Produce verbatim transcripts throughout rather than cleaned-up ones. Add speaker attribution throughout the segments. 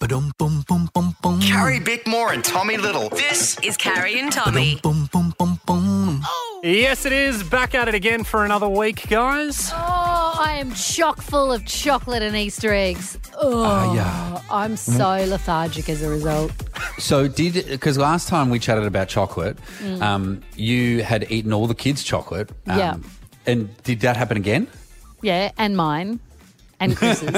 Speaker 1: Ba-dum, bum, bum, bum, bum.
Speaker 2: Carrie Bickmore and Tommy Little. This
Speaker 3: is Carrie and Tommy.
Speaker 1: Bum, bum, bum, bum.
Speaker 4: Yes, it is. Back at it again for another week, guys.
Speaker 5: Oh, I am chock full of chocolate and Easter eggs. Oh,
Speaker 6: Uh, yeah.
Speaker 5: I'm so lethargic as a result.
Speaker 6: So did, because last time we chatted about chocolate, um, you had eaten all the kids' chocolate. Um,
Speaker 5: Yeah.
Speaker 6: And did that happen again?
Speaker 5: Yeah, and mine. And Chris's.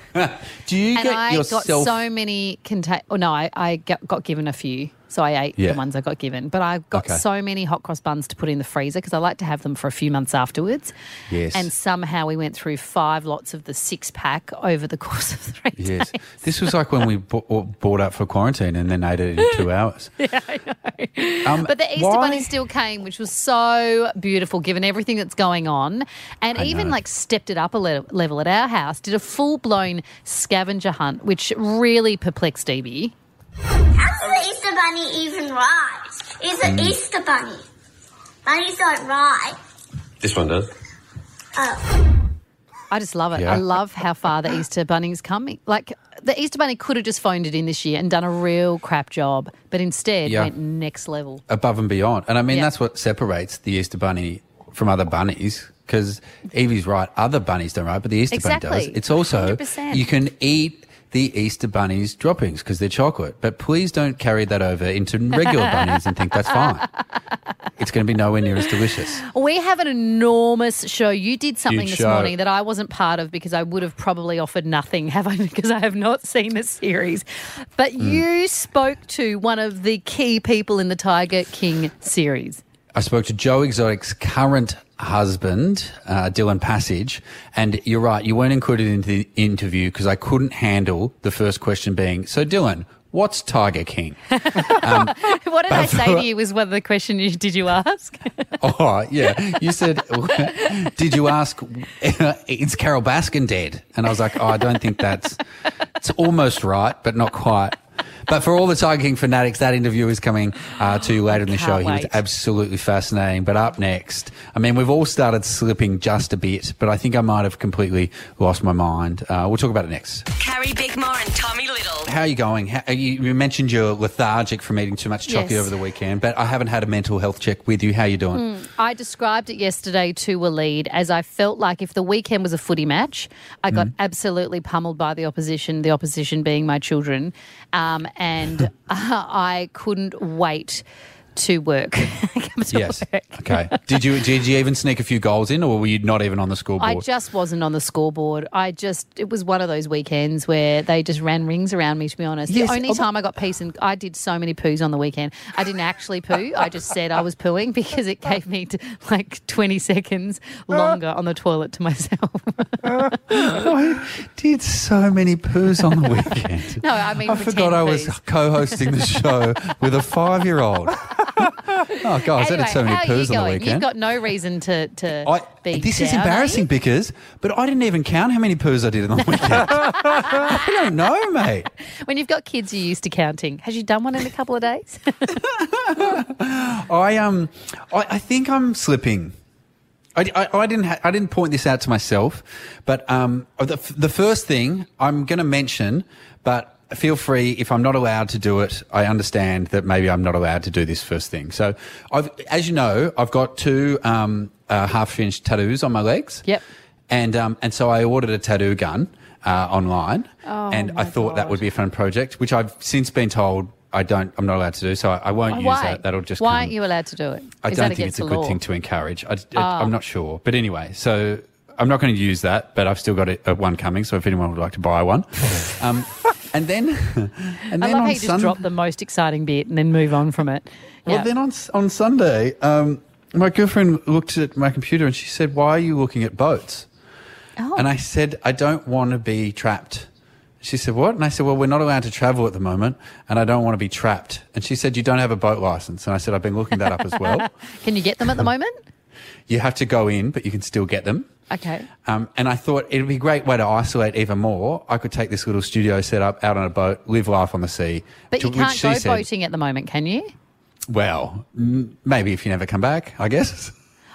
Speaker 6: Do you
Speaker 5: and
Speaker 6: get
Speaker 5: I
Speaker 6: yourself...
Speaker 5: got so many contain. Oh no, I, I got, got given a few, so I ate
Speaker 6: Yeah.
Speaker 5: the ones I got given. But I got
Speaker 6: Okay.
Speaker 5: so many hot cross buns to put in the freezer because I like to have them for a few months afterwards.
Speaker 6: Yes.
Speaker 5: And somehow we went through five lots of the six pack over the course of three
Speaker 6: Yes.
Speaker 5: days.
Speaker 6: This was like when we bought, bought up for quarantine and then ate it in two hours.
Speaker 5: Yeah, I know.
Speaker 6: Um,
Speaker 5: But the Easter
Speaker 6: why-
Speaker 5: Bunny still came, which was so beautiful given everything that's going on. And
Speaker 6: I
Speaker 5: even
Speaker 6: know.
Speaker 5: like stepped it up a le- level at our house, did a full-blown scavenger hunt, which really perplexed Stevie.
Speaker 7: How does the Easter Bunny even ride? It's an Easter Bunny. Bunnies don't ride.
Speaker 8: This one does.
Speaker 7: Oh.
Speaker 5: I just love it.
Speaker 6: Yeah.
Speaker 5: I love how far the Easter Bunny's coming. Like, the Easter Bunny could have just phoned it in this year and done a real crap job, but instead
Speaker 6: Yeah.
Speaker 5: went next level.
Speaker 6: Above and beyond. And I mean,
Speaker 5: Yeah.
Speaker 6: that's what separates the Easter Bunny from other bunnies. Because Evie's right, other bunnies don't ride, but the Easter Bunny
Speaker 5: Exactly.
Speaker 6: does. It's also,
Speaker 5: one hundred percent.
Speaker 6: you can eat the Easter Bunny's droppings because they're chocolate. But please don't carry that over into regular bunnies and think that's fine. It's going to be nowhere near as delicious.
Speaker 5: We have an enormous show. You did something
Speaker 6: Huge
Speaker 5: this
Speaker 6: show.
Speaker 5: morning that I wasn't part of because I would have probably offered nothing, have I? Because I have not seen the series. But
Speaker 6: Mm.
Speaker 5: you spoke to one of the key people in the Tiger King series.
Speaker 6: I spoke to Joe Exotic's current husband, uh, Dylan Passage, and you're right, you weren't included in the interview because I couldn't handle the first question being, so Dylan, what's Tiger King? Um,
Speaker 5: What did I
Speaker 6: but-
Speaker 5: say to you was one of the question you did you ask?
Speaker 6: oh, yeah. You said, did you ask, is Carol Baskin dead? And I was like, oh, I don't think that's, it's almost right, but not quite. But for all the Tiger King fanatics, that interview is coming uh, to you later in the show.
Speaker 5: Can't
Speaker 6: He was
Speaker 5: wait.
Speaker 6: absolutely fascinating. But up next, I mean, we've all started slipping just a bit, but I think I might have completely lost my mind. Uh, we'll talk about it next.
Speaker 3: Carrie Bickmore and Tommy Little.
Speaker 6: How are you going? How, you, you mentioned you're lethargic from eating too much chocolate
Speaker 5: Yes.
Speaker 6: over the weekend, but I haven't had a mental health check with you. How are you doing?
Speaker 5: I described it yesterday to Waleed as I felt like if the weekend was a footy match, I got absolutely pummeled by the opposition, the opposition being my children, um, and I couldn't wait to work. Come to
Speaker 6: Yes.
Speaker 5: work.
Speaker 6: Okay. Did you did you even sneak a few goals in, or were you not even on the scoreboard?
Speaker 5: I just wasn't on the scoreboard. I just, it was one of those weekends where they just ran rings around me, to be honest.
Speaker 6: Yes,
Speaker 5: The only
Speaker 6: oh,
Speaker 5: time I got peace, and I did so many poos on the weekend. I didn't actually poo. I just said I was pooing because it gave me to, like twenty seconds longer on the toilet to myself.
Speaker 6: I did so many poos on the weekend.
Speaker 5: No, I mean
Speaker 6: I
Speaker 5: pretend
Speaker 6: forgot I was
Speaker 5: poos.
Speaker 6: co-hosting the show with a five-year-old. Oh, gosh, I
Speaker 5: Anyway,
Speaker 6: did so many
Speaker 5: how are you
Speaker 6: poos on the
Speaker 5: going?
Speaker 6: weekend.
Speaker 5: You've got no reason to, to
Speaker 6: I,
Speaker 5: be
Speaker 6: this is
Speaker 5: down, are
Speaker 6: embarrassing
Speaker 5: you?
Speaker 6: because, but I didn't even count how many poos I did on the weekend. I don't know, mate.
Speaker 5: When you've got kids, you're used to counting. Has you done one in a couple of days?
Speaker 6: I um, I, I think I'm slipping. I, I, I didn't ha- I didn't point this out to myself, but um, the, the first thing I'm going to mention, but feel free if I'm not allowed to do it. I understand that maybe I'm not allowed to do this first thing. So, I've, as you know, I've got two um, uh, half-inch tattoos on my legs.
Speaker 5: Yep.
Speaker 6: And um, and so I ordered a tattoo gun uh, online,
Speaker 5: Oh,
Speaker 6: and
Speaker 5: my
Speaker 6: I thought that
Speaker 5: God.
Speaker 6: would be a fun project, which I've since been told I don't. I'm not allowed to do. So I, I won't use
Speaker 5: Why?
Speaker 6: that. That'll just
Speaker 5: Why
Speaker 6: come.
Speaker 5: aren't you allowed to do it?
Speaker 6: I
Speaker 5: Is
Speaker 6: don't
Speaker 5: that
Speaker 6: think it's
Speaker 5: against
Speaker 6: a
Speaker 5: the
Speaker 6: good
Speaker 5: law?
Speaker 6: thing to encourage. I, I, I'm not sure. But anyway, so I'm not going to use that, but I've still got a, a one coming, so if anyone would like to buy one. Um, and then and
Speaker 5: I
Speaker 6: then
Speaker 5: love how
Speaker 6: on
Speaker 5: you just
Speaker 6: Sun-
Speaker 5: drop the most exciting bit and then move on from it.
Speaker 6: Well,
Speaker 5: Yeah.
Speaker 6: then on on Sunday, um, my girlfriend looked at my computer and she said, "Why are you looking at boats?"
Speaker 5: Oh.
Speaker 6: And I said, "I don't want to be trapped." She said, "What?" And I said, "Well, we're not allowed to travel at the moment, and I don't want to be trapped." And she said, "You don't have a boat license." And I said, "I've been looking that up as well.
Speaker 5: Can you get them at the moment?
Speaker 6: You have to go in, but you can still get them."
Speaker 5: Okay.
Speaker 6: Um, and I thought it'd be a great way to isolate even more. I could take this little studio set up out on a boat, live life on the sea.
Speaker 5: But
Speaker 6: to
Speaker 5: you
Speaker 6: which
Speaker 5: can't
Speaker 6: she
Speaker 5: go
Speaker 6: said,
Speaker 5: boating at the moment, can you?
Speaker 6: Well, m- maybe if you never come back, I guess.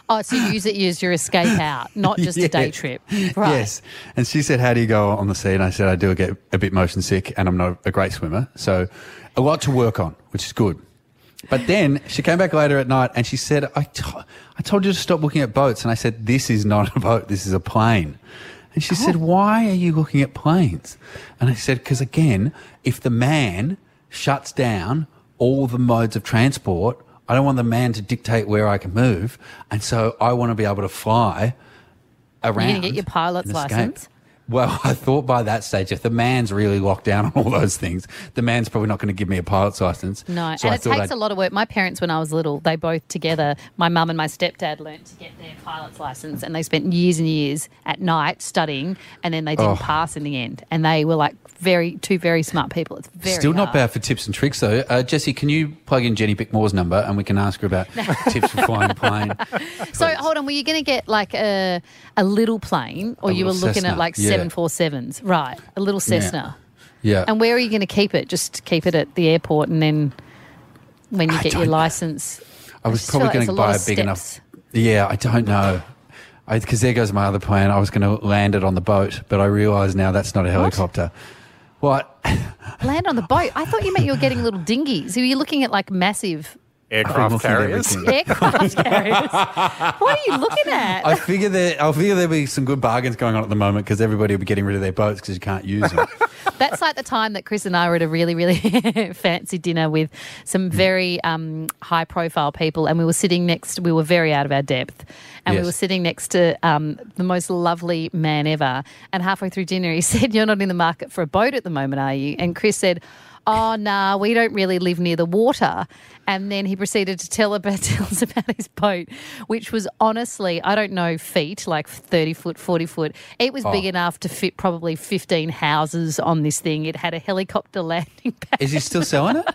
Speaker 5: Oh, so you use it as your escape out, not just a day
Speaker 6: Yeah.
Speaker 5: trip. Right.
Speaker 6: Yes. And she said, how do you go on the sea? And I said, I do get a bit motion sick and I'm not a great swimmer. So a lot to work on, which is good. But then she came back later at night and she said, I, to- I told you to stop looking at boats. And I said, this is not a boat, this is a plane. And she said, why are you looking at planes? And I said, because again, if the man shuts down all the modes of transport, I don't want the man to dictate where I can move. And so I want to be able to fly around.
Speaker 5: You're going to get your pilot's
Speaker 6: and escape.
Speaker 5: license?
Speaker 6: Well, I thought by that stage, if the man's really locked down on all those things, the man's probably not going to give me a pilot's license.
Speaker 5: No,
Speaker 6: So
Speaker 5: and
Speaker 6: I
Speaker 5: it
Speaker 6: thought
Speaker 5: takes
Speaker 6: I'd-
Speaker 5: a lot of work. My parents, when I was little, they both together, my mum and my stepdad learnt to get their pilot's license, and they spent years and years at night studying, and then they didn't
Speaker 6: Oh.
Speaker 5: pass in the end. And they were like very two very smart people. It's very
Speaker 6: Still not
Speaker 5: hard.
Speaker 6: bad for tips and tricks, though. Uh, Jesse, can you plug in Jenny Bickmore's number and we can ask her about tips for flying a plane?
Speaker 5: So hold on, were you going to get like a a little plane, or
Speaker 6: A
Speaker 5: you were
Speaker 6: little
Speaker 5: looking
Speaker 6: Cessna,
Speaker 5: at like
Speaker 6: yeah.
Speaker 5: seven forty-sevens? Right, a little Cessna.
Speaker 6: Yeah.
Speaker 5: And where are you going to keep it? Just keep it at the airport, and then when you
Speaker 6: I
Speaker 5: get your
Speaker 6: don't-
Speaker 5: license.
Speaker 6: I was
Speaker 5: just feel
Speaker 6: probably
Speaker 5: like
Speaker 6: going
Speaker 5: it's
Speaker 6: to
Speaker 5: a lot
Speaker 6: buy a
Speaker 5: of
Speaker 6: big enough.
Speaker 5: steps.
Speaker 6: Yeah, I don't know. Because there goes my other plan. I was going to land it on the boat, but I realise now that's not a helicopter. What?
Speaker 5: Land on the boat. I thought you meant you were getting little dinghies. Were you looking at like massive
Speaker 4: Aircraft
Speaker 6: looking at
Speaker 4: carriers.
Speaker 6: everything.
Speaker 5: aircraft carriers? What are you looking at?
Speaker 6: I figure there, I figure there'll be some good bargains going on at the moment because everybody will be getting rid of their boats because you can't use them.
Speaker 5: That's like the time that Chris and I were at a really, really fancy dinner with some very um, high-profile people, and we were sitting next. We were very out of our depth, and
Speaker 6: Yes.
Speaker 5: we were sitting next to um, the most lovely man ever. And halfway through dinner, he said, "You're not in the market for a boat at the moment, are you?" And Chris said, "Oh, nah, we don't really live near the water." And then he proceeded to tell, about, tell us about his boat, which was honestly, I don't know, feet, like thirty foot, forty foot. It was big
Speaker 6: Oh.
Speaker 5: enough to fit probably fifteen houses on this thing. It had a helicopter landing pad.
Speaker 6: Is he still selling it?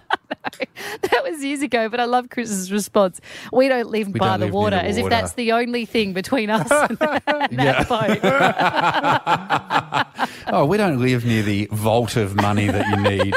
Speaker 5: That was years ago, but I love Chris's response. We don't live
Speaker 6: We
Speaker 5: by
Speaker 6: don't
Speaker 5: the
Speaker 6: live near
Speaker 5: water,
Speaker 6: the
Speaker 5: as if
Speaker 6: water.
Speaker 5: that's the only thing between us and that,
Speaker 6: Yeah.
Speaker 5: boat.
Speaker 6: Oh, we don't live near the vault of money that you need.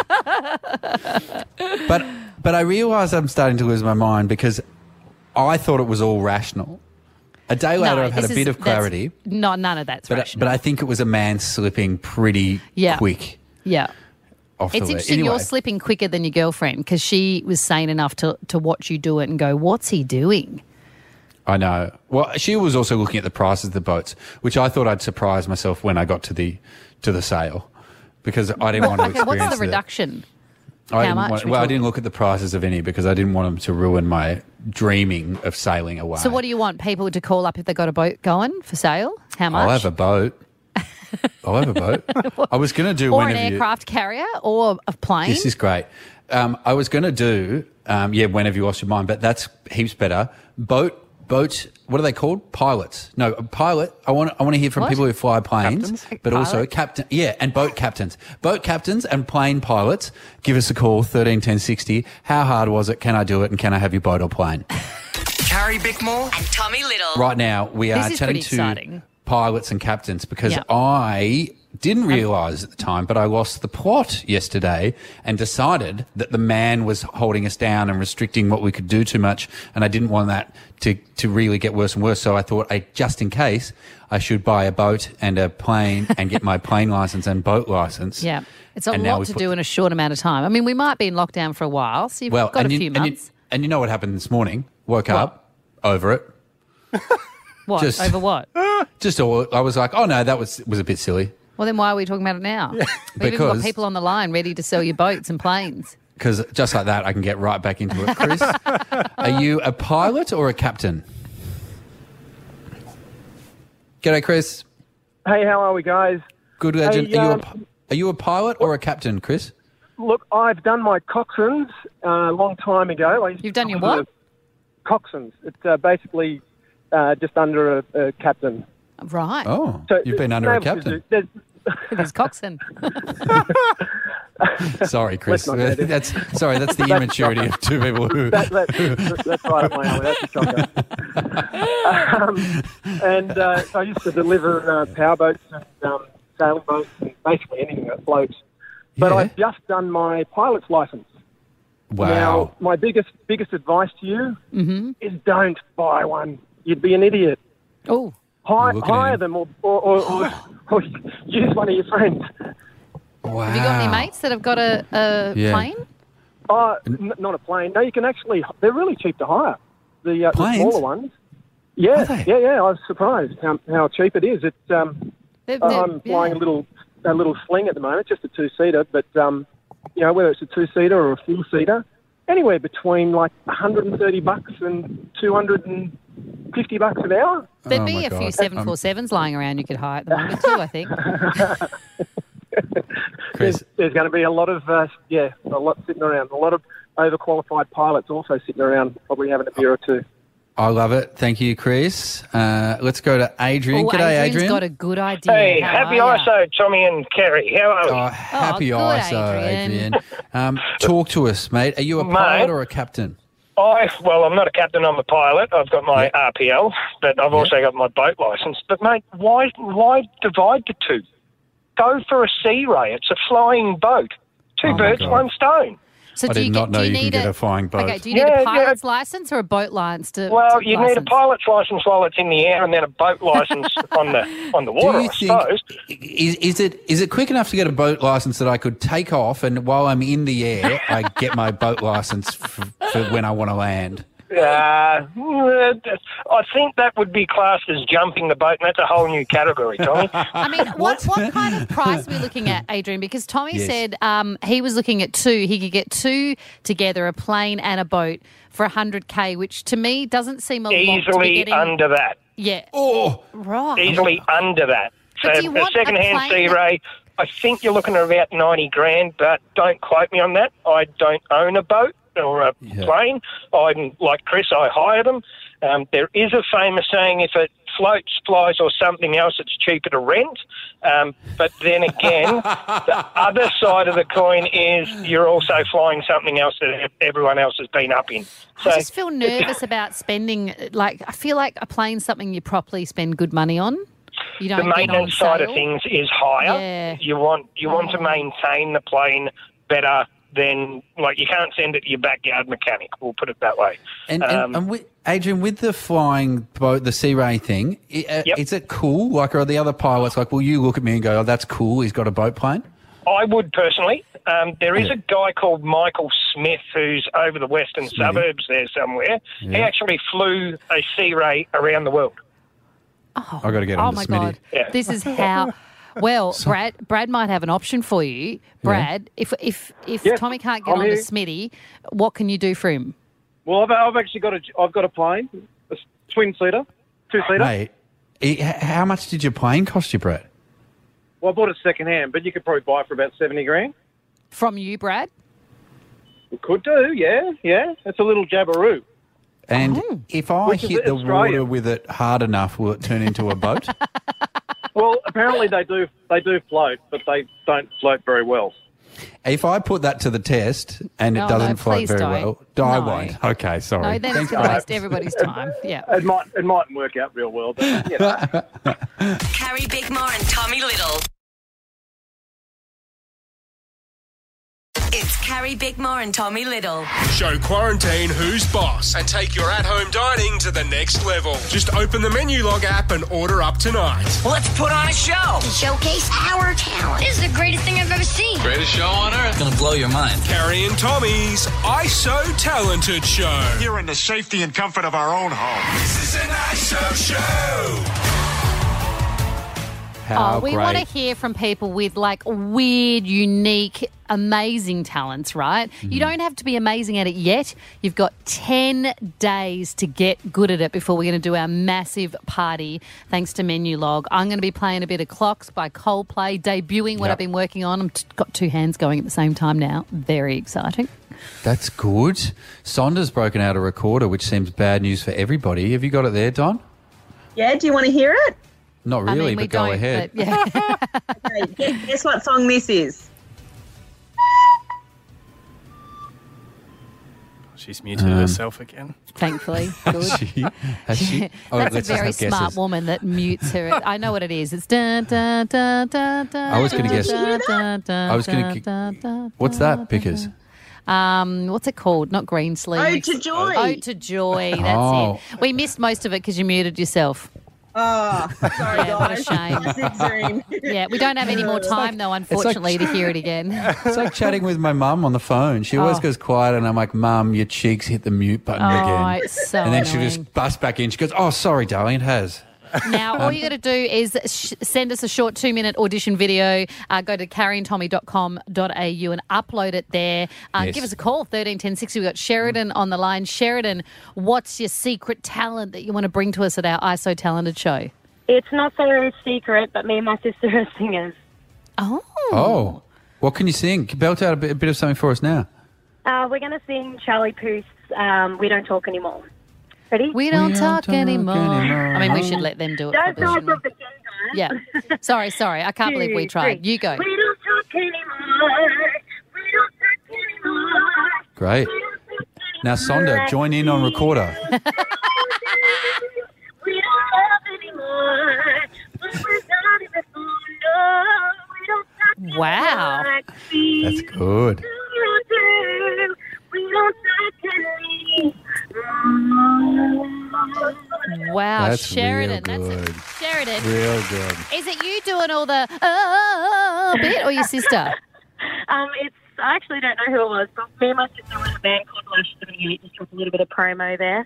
Speaker 6: But but I realise I'm starting to lose my mind because I thought it was all rational. A day later,
Speaker 5: No,
Speaker 6: I've had a
Speaker 5: this
Speaker 6: bit
Speaker 5: is-
Speaker 6: of clarity,
Speaker 5: that's- No, none of that's
Speaker 6: but
Speaker 5: rational.
Speaker 6: but I think it was a man slipping pretty
Speaker 5: Yeah.
Speaker 6: quick
Speaker 5: yeah.
Speaker 6: off
Speaker 5: It's
Speaker 6: the
Speaker 5: interesting
Speaker 6: anyway,
Speaker 5: you're slipping quicker than your girlfriend because she was sane enough to, to watch you do it and go, what's he doing?
Speaker 6: I know. Well, she was also looking at the prices of the boats, which I thought I'd surprise myself when I got to the to the sale because I didn't want to
Speaker 5: Okay,
Speaker 6: experience
Speaker 5: what's the
Speaker 6: the-
Speaker 5: reduction?
Speaker 6: I
Speaker 5: How
Speaker 6: didn't
Speaker 5: much
Speaker 6: want-
Speaker 5: we
Speaker 6: well, I
Speaker 5: talking?
Speaker 6: didn't look at the prices of any because I didn't want them to ruin my dreaming of sailing away.
Speaker 5: So what do you want people to call up if they've got a boat going for sale? How much?
Speaker 6: I'll have a boat. I'll have a boat. I was going to do
Speaker 5: or
Speaker 6: one
Speaker 5: an
Speaker 6: of you.
Speaker 5: aircraft carrier or a plane?
Speaker 6: This is great. Um, I was going to do, um, yeah, whenever you lost your mind, but that's heaps better. Boat, boat. What are they called? Pilots. No, a pilot. I want. I want to hear from
Speaker 5: What?
Speaker 6: people who fly planes,
Speaker 4: Captains?
Speaker 6: but also
Speaker 5: Pilot?
Speaker 6: captain. Yeah, and boat captains, boat captains and plane pilots. Give us a call thirteen ten sixty. How hard was it? Can I do it? And can I have your boat or plane?
Speaker 2: Carrie Bickmore.
Speaker 3: And Tommy Little.
Speaker 6: Right now, we
Speaker 5: This
Speaker 6: are
Speaker 5: is
Speaker 6: chatting
Speaker 5: pretty
Speaker 6: to
Speaker 5: exciting.
Speaker 6: pilots and captains because
Speaker 5: Yeah.
Speaker 6: I didn't realise at the time, but I lost the plot yesterday and decided that the man was holding us down and restricting what we could do too much, and I didn't want that to, to really get worse and worse. So I thought, I, just in case, I should buy a boat and a plane and get my plane licence and boat licence.
Speaker 5: Yeah. It's a
Speaker 6: And now
Speaker 5: lot
Speaker 6: we
Speaker 5: to
Speaker 6: put-
Speaker 5: do in a short amount of time. I mean, we might be in lockdown for a while, so you've
Speaker 6: Well,
Speaker 5: got
Speaker 6: and
Speaker 5: a
Speaker 6: you,
Speaker 5: few
Speaker 6: and you-
Speaker 5: months.
Speaker 6: And you know what happened this morning? Woke up over it.
Speaker 5: What?
Speaker 6: just-
Speaker 5: Over what?
Speaker 6: Just all, I was like, oh no, that was was a bit silly.
Speaker 5: Well, then why are we talking about it now? We've even got
Speaker 6: Because-
Speaker 5: people on the line ready to sell you boats and planes.
Speaker 6: Because just like that, I can get right back into it. Chris, are you a pilot or a captain? G'day, Chris.
Speaker 8: Hey, how are we, guys?
Speaker 6: Good legend.
Speaker 8: Hey,
Speaker 6: are, you a,
Speaker 8: um,
Speaker 6: pi- are you a pilot or a captain, Chris?
Speaker 8: Look, I've done my coxswains uh, a long time ago. I used
Speaker 5: You've
Speaker 8: to
Speaker 5: done your
Speaker 8: call
Speaker 5: what?
Speaker 8: it a Coxswains. It's uh, basically uh, just under a, a captain.
Speaker 5: Right.
Speaker 6: Oh,
Speaker 8: So
Speaker 6: you've been under a
Speaker 8: able to
Speaker 6: captain.
Speaker 8: do- there's-
Speaker 5: With his coxswain.
Speaker 6: Sorry, Chris.
Speaker 8: Let's not go there.
Speaker 6: That's sorry. That's the immaturity of two people who.
Speaker 8: that, that, that's right up my alley. That's a shocker. um, and uh, so I used to deliver uh, powerboats and um, sailing boats and basically anything that floats. But
Speaker 6: Yeah.
Speaker 8: I've just done my pilot's license.
Speaker 6: Wow.
Speaker 8: Now, my biggest biggest advice to you is don't buy one. you'd be an idiot.
Speaker 5: Oh,
Speaker 8: Hire,
Speaker 6: You're looking at
Speaker 8: hire
Speaker 6: him.
Speaker 8: them or, or, or, or, or use one of your friends.
Speaker 6: Wow.
Speaker 5: have you got any mates that have got a, a
Speaker 6: Yeah.
Speaker 5: plane?
Speaker 8: Oh, n- not a plane. No, you can actually. They're really cheap to hire. The, uh, the
Speaker 6: Planes?
Speaker 8: smaller ones. Yeah,
Speaker 6: Are they?
Speaker 8: yeah, yeah. I was surprised how, how cheap it is. It. Um,
Speaker 5: They're- they're-
Speaker 8: I'm flying
Speaker 5: yeah.
Speaker 8: a little a little sling at the moment, just a two seater. But um, you know, whether it's a two seater or a four seater, anywhere between like one hundred thirty bucks and two hundred fifty bucks an hour.
Speaker 5: There'd
Speaker 6: Oh,
Speaker 5: be
Speaker 6: my
Speaker 5: a few
Speaker 6: God.
Speaker 5: seven forty-sevens lying around you could hire at the moment too, I think.
Speaker 6: Chris,
Speaker 8: There's going to be a lot of uh, yeah, a lot sitting around. A lot of overqualified pilots also sitting around, probably having a beer or two.
Speaker 6: I love it. Thank you, Chris. Uh, let's go to Adrian.
Speaker 5: Oh,
Speaker 6: G'day,
Speaker 5: Adrian's
Speaker 6: Adrian.
Speaker 5: got a good idea.
Speaker 9: Hey,
Speaker 5: How
Speaker 9: happy
Speaker 5: are ya?
Speaker 9: I S O, Tommy and Kerry. How are we?
Speaker 6: Oh, happy
Speaker 5: good,
Speaker 6: I S O,
Speaker 5: Adrian.
Speaker 6: Adrian. Um, talk to us, mate. Are you a
Speaker 9: Mate.
Speaker 6: pilot or a captain?
Speaker 9: I well, I'm not a captain. I'm a pilot. I've got my R P L, but I've also got my boat license. But mate, why why divide the two? Go for a Sea Ray. It's a flying boat. Two
Speaker 6: Oh, my
Speaker 9: birds,
Speaker 6: God.
Speaker 9: one stone.
Speaker 5: So
Speaker 6: I
Speaker 5: do
Speaker 6: did
Speaker 5: you
Speaker 6: not
Speaker 5: get,
Speaker 6: know
Speaker 5: do you
Speaker 6: you can
Speaker 5: need
Speaker 6: get a flying boat.
Speaker 5: Okay, do you
Speaker 9: Yeah,
Speaker 5: need a
Speaker 9: yeah.
Speaker 5: pilot's license or a boat license to
Speaker 9: Well,
Speaker 5: to
Speaker 9: you need a
Speaker 5: license?
Speaker 9: pilot's license while it's in the air, and then a boat license on the on the water.
Speaker 6: Do you
Speaker 9: I
Speaker 6: think
Speaker 9: suppose.
Speaker 6: is, is it is it quick enough to get a boat license that I could take off and while I'm in the air I get my boat license for, for when I want to land?
Speaker 9: Uh, I think that would be classed as jumping the boat, and that's a whole new category, Tommy.
Speaker 5: I mean, what what kind of price are we looking at, Adrian? Because Tommy
Speaker 6: Yes.
Speaker 5: said um, he was looking at two. He could get two together, a plane and a boat, for one hundred K, which to me doesn't seem a lot to be
Speaker 9: Easily
Speaker 5: getting.
Speaker 9: under that.
Speaker 5: Yeah.
Speaker 6: Oh,
Speaker 5: Right.
Speaker 9: Easily under that. So
Speaker 5: But do you
Speaker 9: a
Speaker 5: want a
Speaker 9: second-hand
Speaker 5: plane
Speaker 9: Sea
Speaker 5: that-
Speaker 9: Ray, I think you're looking at about ninety grand, but don't quote me on that. I don't own a boat or a
Speaker 6: Yeah.
Speaker 9: plane. I'm like Chris, I hire them. Um, there is a famous saying, if it floats, flies or something else, it's cheaper to rent. Um, but then again, the other side of the coin is you're also flying something else that everyone else has been up in. So
Speaker 5: I just feel nervous about spending, like, I feel like a plane's something you properly spend good money on. You don't
Speaker 9: the
Speaker 5: get on
Speaker 9: maintenance side of
Speaker 5: sale.
Speaker 9: things is higher.
Speaker 5: Yeah.
Speaker 9: You want you want to maintain the plane better than, like, you can't send it to your backyard mechanic. We'll put it that way.
Speaker 6: and,
Speaker 9: Um,
Speaker 6: and, and with, Adrian, with the flying boat, the Sea Ray thing, i- uh,
Speaker 9: Yep.
Speaker 6: is it cool? Like, are the other pilots like, will you look at me and go, oh, that's cool, he's got a boat plane?
Speaker 9: I would personally. Um, there is
Speaker 6: Yeah.
Speaker 9: a guy called Michael Smith who's over the western suburbs there somewhere. He
Speaker 6: Yeah.
Speaker 9: actually flew a Sea Ray around the world.
Speaker 5: Oh,
Speaker 6: I gotta get
Speaker 5: oh
Speaker 6: on to
Speaker 5: my
Speaker 6: Smitty.
Speaker 5: God.
Speaker 9: Yeah.
Speaker 5: This is how. Well, Brad, Brad might have an option for you. Brad, if if if
Speaker 8: Yes,
Speaker 5: Tommy can't get
Speaker 8: I'm
Speaker 5: on to
Speaker 8: here.
Speaker 5: Smitty, what can you do for him?
Speaker 8: Well, I've, I've actually got a I've got a plane, a twin seater, two seater.
Speaker 6: Mate, i- h- how much did your plane cost you, Brett?
Speaker 8: Well, I bought it second hand, but you could probably buy it for about seventy grand.
Speaker 5: From you, Brad?
Speaker 8: We could do, yeah, yeah. It's a little jabberoo.
Speaker 6: And
Speaker 5: Oh.
Speaker 6: if I
Speaker 8: Which is
Speaker 6: hit the
Speaker 8: Australia.
Speaker 6: water with it hard enough, will it turn into a boat?
Speaker 8: Well, apparently they do they do float, but they don't float very well.
Speaker 6: If I put that to the test and it
Speaker 5: Oh,
Speaker 6: doesn't
Speaker 5: no,
Speaker 6: float
Speaker 5: please
Speaker 6: very
Speaker 5: don't.
Speaker 6: well, I
Speaker 5: No.
Speaker 6: won't. Okay, sorry.
Speaker 5: No, then it's
Speaker 6: Thanks,
Speaker 5: going to
Speaker 6: Brad.
Speaker 5: waste everybody's time. Yeah.
Speaker 8: It might it mightn't work out real well, but you know.
Speaker 3: Carrie Bickmore and Tommy Little. It's Carrie Bickmore and Tommy Little.
Speaker 10: Show Quarantine who's boss and take your at-home dining to the next level. Just open the menu log app and order up tonight.
Speaker 2: Let's put on a show.
Speaker 7: Showcase our talent. This is the greatest thing I've ever seen.
Speaker 10: Greatest show on earth.
Speaker 1: Gonna blow your mind.
Speaker 10: Carrie and Tommy's I S O Talented Show.
Speaker 11: Here in the safety and comfort of our own home.
Speaker 10: This is an I S O show.
Speaker 6: How
Speaker 5: Oh, we
Speaker 6: great.
Speaker 5: want to hear from people with like weird, unique, amazing talents, right?
Speaker 6: Mm-hmm.
Speaker 5: You don't have to be amazing at it yet. You've got ten days to get good at it before we're going to do our massive party thanks to Menu Log. I'm going to be playing a bit of Clocks by Coldplay, debuting what
Speaker 6: Yep.
Speaker 5: I've been working on. I've t- got two hands going at the same time now. Very exciting.
Speaker 6: That's good. Sonda's broken out a recorder, which seems bad news for everybody. Have you got it there, Don?
Speaker 12: Yeah, do you want to hear it?
Speaker 6: Not really,
Speaker 5: I mean, we
Speaker 6: but go
Speaker 5: don't,
Speaker 6: ahead.
Speaker 5: but yeah.
Speaker 12: Okay, guess, guess what song this is?
Speaker 4: She's muted
Speaker 6: Um,
Speaker 4: herself again.
Speaker 5: Thankfully. Good.
Speaker 6: She, has she? Oh,
Speaker 5: That's
Speaker 6: let's
Speaker 5: a
Speaker 6: just
Speaker 5: very
Speaker 6: have
Speaker 5: smart
Speaker 6: guesses.
Speaker 5: woman that mutes her. I know what it is. It's dun dun dun dun dun.
Speaker 6: I was gonna
Speaker 5: dun,
Speaker 6: guess-
Speaker 5: dun, dun, dun,
Speaker 6: I was gonna
Speaker 5: dun,
Speaker 6: g-
Speaker 5: dun, dun,
Speaker 6: What's
Speaker 5: dun,
Speaker 6: that, Pickers?
Speaker 5: Um, what's it called? Not green sleeves.
Speaker 12: Ode to Joy.
Speaker 5: Ode to Joy. That's
Speaker 6: Oh.
Speaker 5: it. We missed most of it because you muted yourself.
Speaker 12: Oh, sorry,
Speaker 5: Yeah, what a
Speaker 12: guys.
Speaker 5: shame.
Speaker 12: Classic Zoom.
Speaker 5: Yeah, we don't have any more time though, unfortunately, to hear it again.
Speaker 6: It's like chatting with my mum on the phone. She always
Speaker 5: Oh.
Speaker 6: goes quiet, and I'm like, "Mum, your cheeks hit the mute button
Speaker 5: Oh,
Speaker 6: again."
Speaker 5: it's so
Speaker 6: and then she
Speaker 5: annoying.
Speaker 6: just busts back in. She goes, "Oh, sorry, darling, it has."
Speaker 5: Now, all you got to do is sh- send us a short two-minute audition video. Uh, go to carrie and tommy dot com dot a u and upload it there. Uh,
Speaker 6: Yes.
Speaker 5: Give us a call, thirteen ten sixty. We've got Sheridan on the line. Sheridan, what's your secret talent that you want to bring to us at our I So Talented show?
Speaker 13: It's not so secret, but me and my sister are singers.
Speaker 5: Oh.
Speaker 6: Oh, what can you sing? Belt out a bit, a bit of something for us now.
Speaker 13: Uh, we're going to sing Charlie Puth's um, We Don't Talk Anymore. Ready?
Speaker 5: We don't
Speaker 6: We don't
Speaker 5: talk
Speaker 6: talk
Speaker 5: anymore.
Speaker 6: anymore.
Speaker 5: I mean, we should let them do it.
Speaker 13: Don't
Speaker 5: probably,
Speaker 13: talk
Speaker 5: shouldn't
Speaker 13: of the game, guys.
Speaker 5: we? Yeah. Sorry, sorry. I can't believe we
Speaker 13: Two,
Speaker 5: tried.
Speaker 13: three.
Speaker 5: You go.
Speaker 13: We don't talk anymore. We don't talk anymore.
Speaker 6: Great. Now, Sonda, join in on recorder.
Speaker 13: We don't love anymore. What was done is before. No, we don't talk
Speaker 5: Wow.
Speaker 13: anymore. Like we
Speaker 6: That's good.
Speaker 13: used to. We don't talk anymore.
Speaker 5: Wow,
Speaker 6: That's
Speaker 5: Sheridan.
Speaker 6: real
Speaker 5: That's
Speaker 6: good.
Speaker 5: it. Sheridan.
Speaker 6: Real good.
Speaker 5: Is it you doing all the oh bit or your sister?
Speaker 13: Um, it's I actually don't know who it was, but me and my sister were in a band called Lash seventy-eight. Just drop a little bit of promo there.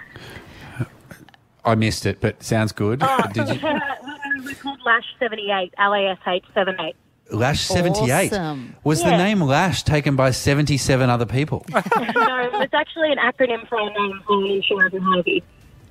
Speaker 6: I missed it, but sounds good.
Speaker 13: Oh,
Speaker 6: Did you?
Speaker 13: we're called Lash seventy-eight. L A S H seventy-eight.
Speaker 6: Lash seventy-eight.
Speaker 5: Awesome.
Speaker 6: Was the
Speaker 13: Yeah.
Speaker 6: name Lash taken by seventy-seven other people?
Speaker 13: No, it's actually an acronym for um, Harley, Shores and Harvey.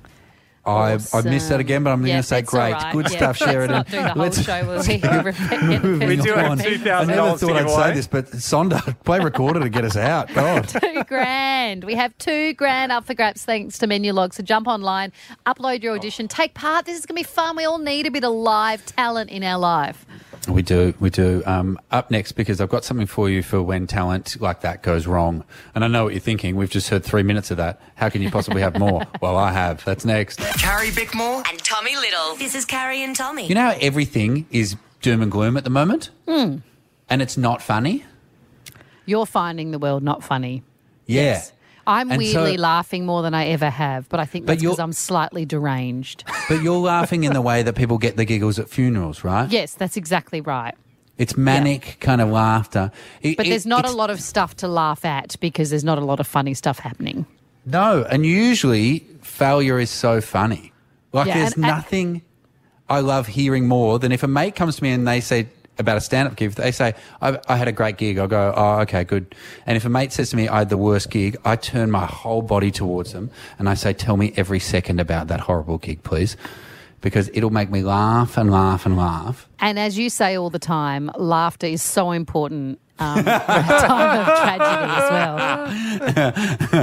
Speaker 6: I, I missed that again, but I'm
Speaker 5: Yeah,
Speaker 6: going to say
Speaker 5: that's all
Speaker 6: great.
Speaker 5: right.
Speaker 6: Good
Speaker 5: Yeah,
Speaker 6: stuff, Sheridan.
Speaker 5: Let's not do the whole
Speaker 6: Let's-
Speaker 5: show. We'll we repeat,
Speaker 6: Moving
Speaker 4: We do have
Speaker 6: on.
Speaker 4: two
Speaker 6: I
Speaker 4: thousand
Speaker 6: never
Speaker 4: dollars to
Speaker 6: thought
Speaker 4: give
Speaker 6: I'd
Speaker 4: away.
Speaker 6: say this, but Sonda, play recorder to get us out. God.
Speaker 5: Two grand. We have two grand up for grabs thanks to Menulog. So jump online, upload your audition, take part. This is going to be fun. We all need a bit of live talent in our life.
Speaker 6: We do, we do. Um, up next, because I've got something for you for when talent like that goes wrong. And I know what you're thinking. We've just heard three minutes of that. How can you possibly have more? Well, I have. That's next.
Speaker 2: Carrie Bickmore.
Speaker 3: And Tommy Little. This is Carrie and Tommy.
Speaker 6: You know how everything is doom and gloom at the moment?
Speaker 5: Hmm.
Speaker 6: And it's not funny?
Speaker 5: You're finding the world not funny.
Speaker 6: Yeah.
Speaker 5: Yes. I'm
Speaker 6: And so-
Speaker 5: weirdly laughing more than I ever have, but I think
Speaker 6: But
Speaker 5: that's
Speaker 6: you're-
Speaker 5: because I'm slightly deranged.
Speaker 6: But you're laughing in the way that people get the giggles at funerals, right?
Speaker 5: Yes, that's exactly right.
Speaker 6: It's manic kind of laughter. It-
Speaker 5: But
Speaker 6: it-
Speaker 5: there's not a
Speaker 6: it's-
Speaker 5: lot of stuff to laugh at because there's not a lot of funny stuff happening.
Speaker 6: No, and usually failure is so funny. Like
Speaker 5: Yeah,
Speaker 6: there's
Speaker 5: and- and-
Speaker 6: nothing I love hearing more than if a mate comes to me and they say about a stand-up gig, they say, I, I had a great gig. I'll go, oh, okay, good. And if a mate says to me, I had the worst gig, I turn my whole body towards them and I say, tell me every second about that horrible gig, please. Because it'll make me laugh and laugh and laugh.
Speaker 5: And as you say all the time, laughter is so important um, in a time of tragedy as well.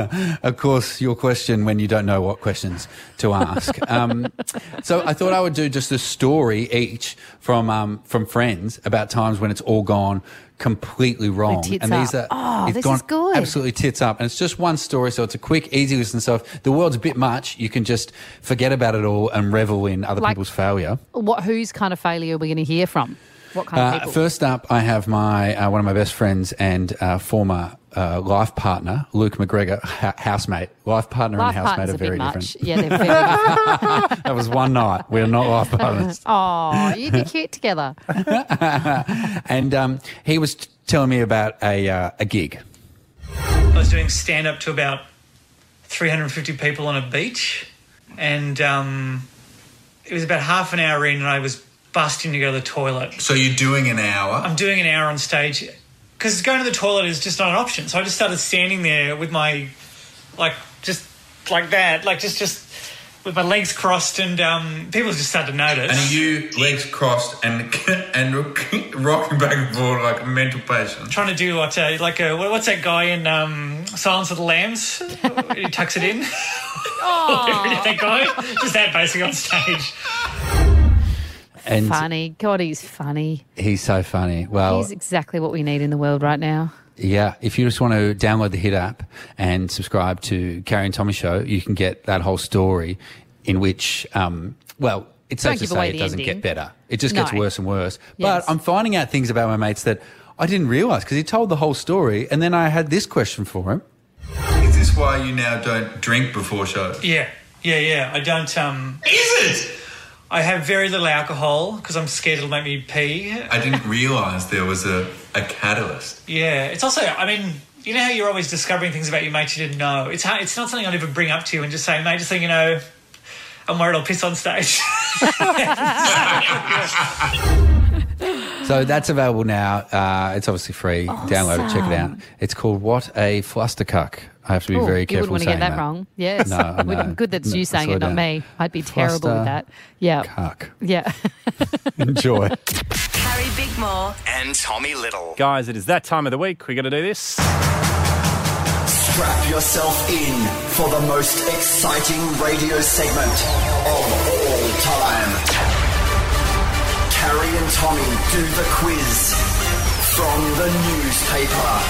Speaker 6: Of course, your question when you don't know what questions to ask. Um, so I thought I would do just a story each from um, from friends about times when it's all gone completely wrong.
Speaker 5: tits
Speaker 6: and these
Speaker 5: up.
Speaker 6: are
Speaker 5: Oh,
Speaker 6: it's
Speaker 5: this
Speaker 6: gone
Speaker 5: is good.
Speaker 6: absolutely tits up. And it's just one story, so it's a quick, easy listen. So if the world's a bit much, you can just forget about it all and revel in other
Speaker 5: Like-
Speaker 6: people's failure.
Speaker 5: What? Whose kind of failure are we going to hear from? What kind of
Speaker 6: Uh,
Speaker 5: people?
Speaker 6: first up, I have my uh, one of my best friends and uh, former uh, life partner, Luke McGregor, ha- housemate. Life partner
Speaker 5: Life
Speaker 6: and housemate
Speaker 5: partners
Speaker 6: are
Speaker 5: a bit
Speaker 6: very
Speaker 5: much.
Speaker 6: different.
Speaker 5: Yeah, they're very different.
Speaker 6: That was one night. We're not life partners.
Speaker 5: Oh, you'd be cute together.
Speaker 6: And um, he was t- telling me about a uh, a gig.
Speaker 14: I was doing stand-up to about three hundred fifty people on a beach, and um, it was about half an hour in and I was busting to go to the toilet.
Speaker 6: So you're doing an hour?
Speaker 14: I'm doing an hour on stage because going to the toilet is just not an option. So I just started standing there with my, like, just like that, like just, just with my legs crossed, and um, people just started to notice.
Speaker 6: And are you legs crossed and and rocking back and forth like a mental patient?
Speaker 14: Trying to do what, uh, like a, what's that guy in um, Silence of the Lambs? He tucks it in.
Speaker 5: Oh.
Speaker 14: That guy, just that basically on stage.
Speaker 6: And
Speaker 5: Funny. God, he's funny.
Speaker 6: he's so funny. Well,
Speaker 5: He's exactly what we need in the world right now.
Speaker 6: yeah, if you just want to download the Hit app and subscribe to Carrie and Tommy Show, you can get that whole story in which, um, well, it's
Speaker 5: Don't
Speaker 6: safe to
Speaker 5: give away
Speaker 6: say it
Speaker 5: the
Speaker 6: doesn't
Speaker 5: ending.
Speaker 6: get better. It just
Speaker 5: No.
Speaker 6: gets worse and worse.
Speaker 5: Yes.
Speaker 6: But I'm finding out things about my mates that I didn't realise because he told the whole story, and then I had this question for him. Is this why you now don't drink before shows?
Speaker 14: Yeah, yeah, yeah. I don't. Um,
Speaker 6: Is it?
Speaker 14: I have very little alcohol because I'm scared it'll make me pee.
Speaker 6: I didn't realise there was a, a catalyst.
Speaker 14: Yeah, it's also. I mean, you know how you're always discovering things about your mates you didn't know. It's hard, it's not something I'd ever bring up to you and just say, mate, just so you know, I'm worried I'll piss on stage.
Speaker 6: So that's available now. Uh, it's obviously free. Download it, check it out. It's called What a Flustercuck. I have to be
Speaker 5: Ooh,
Speaker 6: very
Speaker 5: you
Speaker 6: careful
Speaker 5: wouldn't want
Speaker 6: saying
Speaker 5: to get that,
Speaker 6: that.
Speaker 5: wrong. Yes.
Speaker 6: No,
Speaker 5: Would-
Speaker 6: no.
Speaker 5: Good that's
Speaker 6: No,
Speaker 5: you saying
Speaker 6: slow
Speaker 5: it, not
Speaker 6: down.
Speaker 5: me. I'd be terrible with that.
Speaker 6: Fluster
Speaker 5: Yeah.
Speaker 6: Cuck.
Speaker 5: Yeah.
Speaker 6: Enjoy.
Speaker 3: Carrie Bickmore.
Speaker 2: And Tommy Little.
Speaker 4: Guys, it is that time of the week. We're going to do this.
Speaker 15: Strap yourself in for the most exciting radio segment of all time. Carrie and Tommy do the quiz from the newspaper.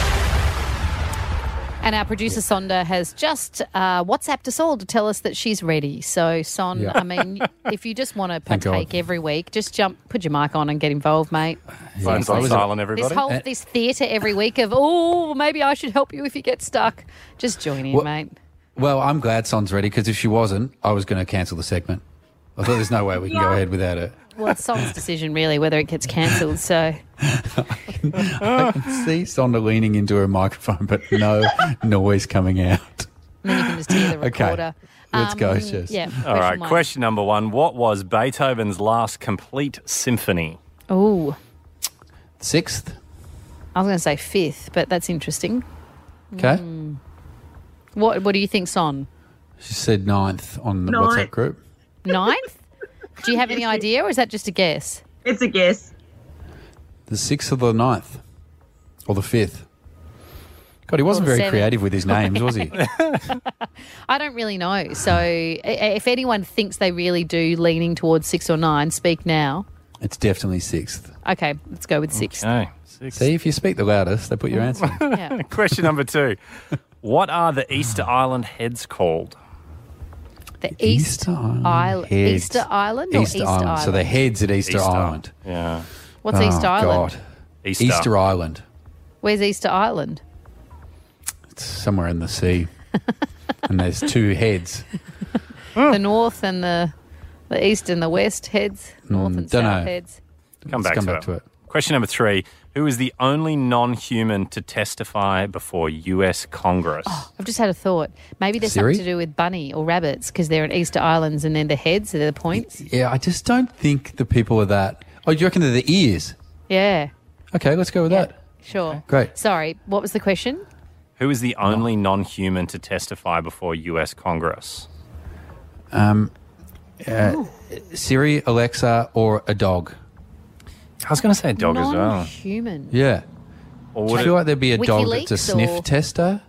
Speaker 5: And our producer Sonda has just uh, WhatsApped us all to tell us that she's ready. So, Son,
Speaker 6: Yeah.
Speaker 5: I mean, if you just want to
Speaker 6: Thank God.
Speaker 5: partake every week, just jump, put your mic on and get involved, mate.
Speaker 4: Phones on silent, everybody.
Speaker 5: This whole this theatre every week of, oh, maybe I should help you if you get stuck. Just join in,
Speaker 6: Well-
Speaker 5: mate.
Speaker 6: Well, I'm glad Son's ready because if she wasn't, I was going to cancel the segment. I thought there's no way we can go ahead without it.
Speaker 5: Well, it's Son's decision, really, whether it gets cancelled. So,
Speaker 6: I can see Sonda leaning into her microphone, but no noise coming out.
Speaker 5: and then you can just hear the
Speaker 6: Okay.
Speaker 5: recorder.
Speaker 6: Let's go,
Speaker 5: Um,
Speaker 6: Jess.
Speaker 5: Yeah.
Speaker 4: All right,
Speaker 5: one.
Speaker 4: question number one. What was Beethoven's last complete symphony?
Speaker 5: Oh,
Speaker 6: Sixth.
Speaker 5: I was going to say fifth, but that's interesting.
Speaker 6: Okay.
Speaker 5: Mm. What What do you think, Son?
Speaker 6: She said ninth on the
Speaker 12: Ninth.
Speaker 6: WhatsApp group.
Speaker 5: Ninth? Do you have any idea, or is that just a guess?
Speaker 12: It's a guess.
Speaker 6: The sixth or the ninth? Or the fifth? God, he wasn't
Speaker 5: Or the
Speaker 6: very
Speaker 5: seventh.
Speaker 6: creative with his names, was he?
Speaker 5: I don't really know. So, i- if anyone thinks they really do leaning towards six or nine, speak now.
Speaker 6: It's definitely sixth.
Speaker 5: Okay, let's go with six.
Speaker 4: Okay, six.
Speaker 6: See, if you speak the loudest, they put your answer in.
Speaker 5: Yeah.
Speaker 4: Question number two. What are the Easter Island heads called?
Speaker 5: The East
Speaker 6: Easter Island
Speaker 5: Island,
Speaker 6: heads.
Speaker 5: Easter Island, or
Speaker 6: Easter
Speaker 5: East
Speaker 6: Island.
Speaker 5: Island?
Speaker 6: So the heads at Easter,
Speaker 4: Easter.
Speaker 6: Island.
Speaker 4: Yeah.
Speaker 5: What's
Speaker 6: Oh,
Speaker 5: Easter Island?
Speaker 6: God.
Speaker 4: Easter.
Speaker 6: Easter Island.
Speaker 5: Where's Easter Island?
Speaker 6: It's somewhere in the sea. And there's two heads.
Speaker 5: The north and the the east and the west heads. North
Speaker 6: Mm,
Speaker 5: and
Speaker 6: dunno.
Speaker 5: south heads.
Speaker 4: Come
Speaker 6: Let's
Speaker 4: back,
Speaker 6: come
Speaker 4: to,
Speaker 6: back
Speaker 4: it.
Speaker 6: to it.
Speaker 4: Question number three. Who is the only non-human to testify before U S Congress?
Speaker 5: I've just had a thought. Maybe there's
Speaker 6: Siri?
Speaker 5: something to do with bunny or rabbits because they're at Easter Islands and they're the heads, they're the points.
Speaker 6: Yeah, I just don't think the people are that. Oh, you reckon they're the ears?
Speaker 5: Yeah,
Speaker 6: Okay, let's go with that.
Speaker 5: sure.
Speaker 6: Great.
Speaker 5: Sorry, what was the question?
Speaker 4: Who is the only non-human to testify before U S Congress?
Speaker 6: Um, uh, Siri, Alexa, or a dog?
Speaker 4: I was going to say a dog as well.
Speaker 5: Non-human.
Speaker 6: Yeah.
Speaker 4: Or
Speaker 6: Do
Speaker 4: would
Speaker 6: you feel
Speaker 4: it,
Speaker 6: like there'd be a dog that's a
Speaker 5: WikiLeaks
Speaker 6: sniff
Speaker 5: or-
Speaker 6: tester?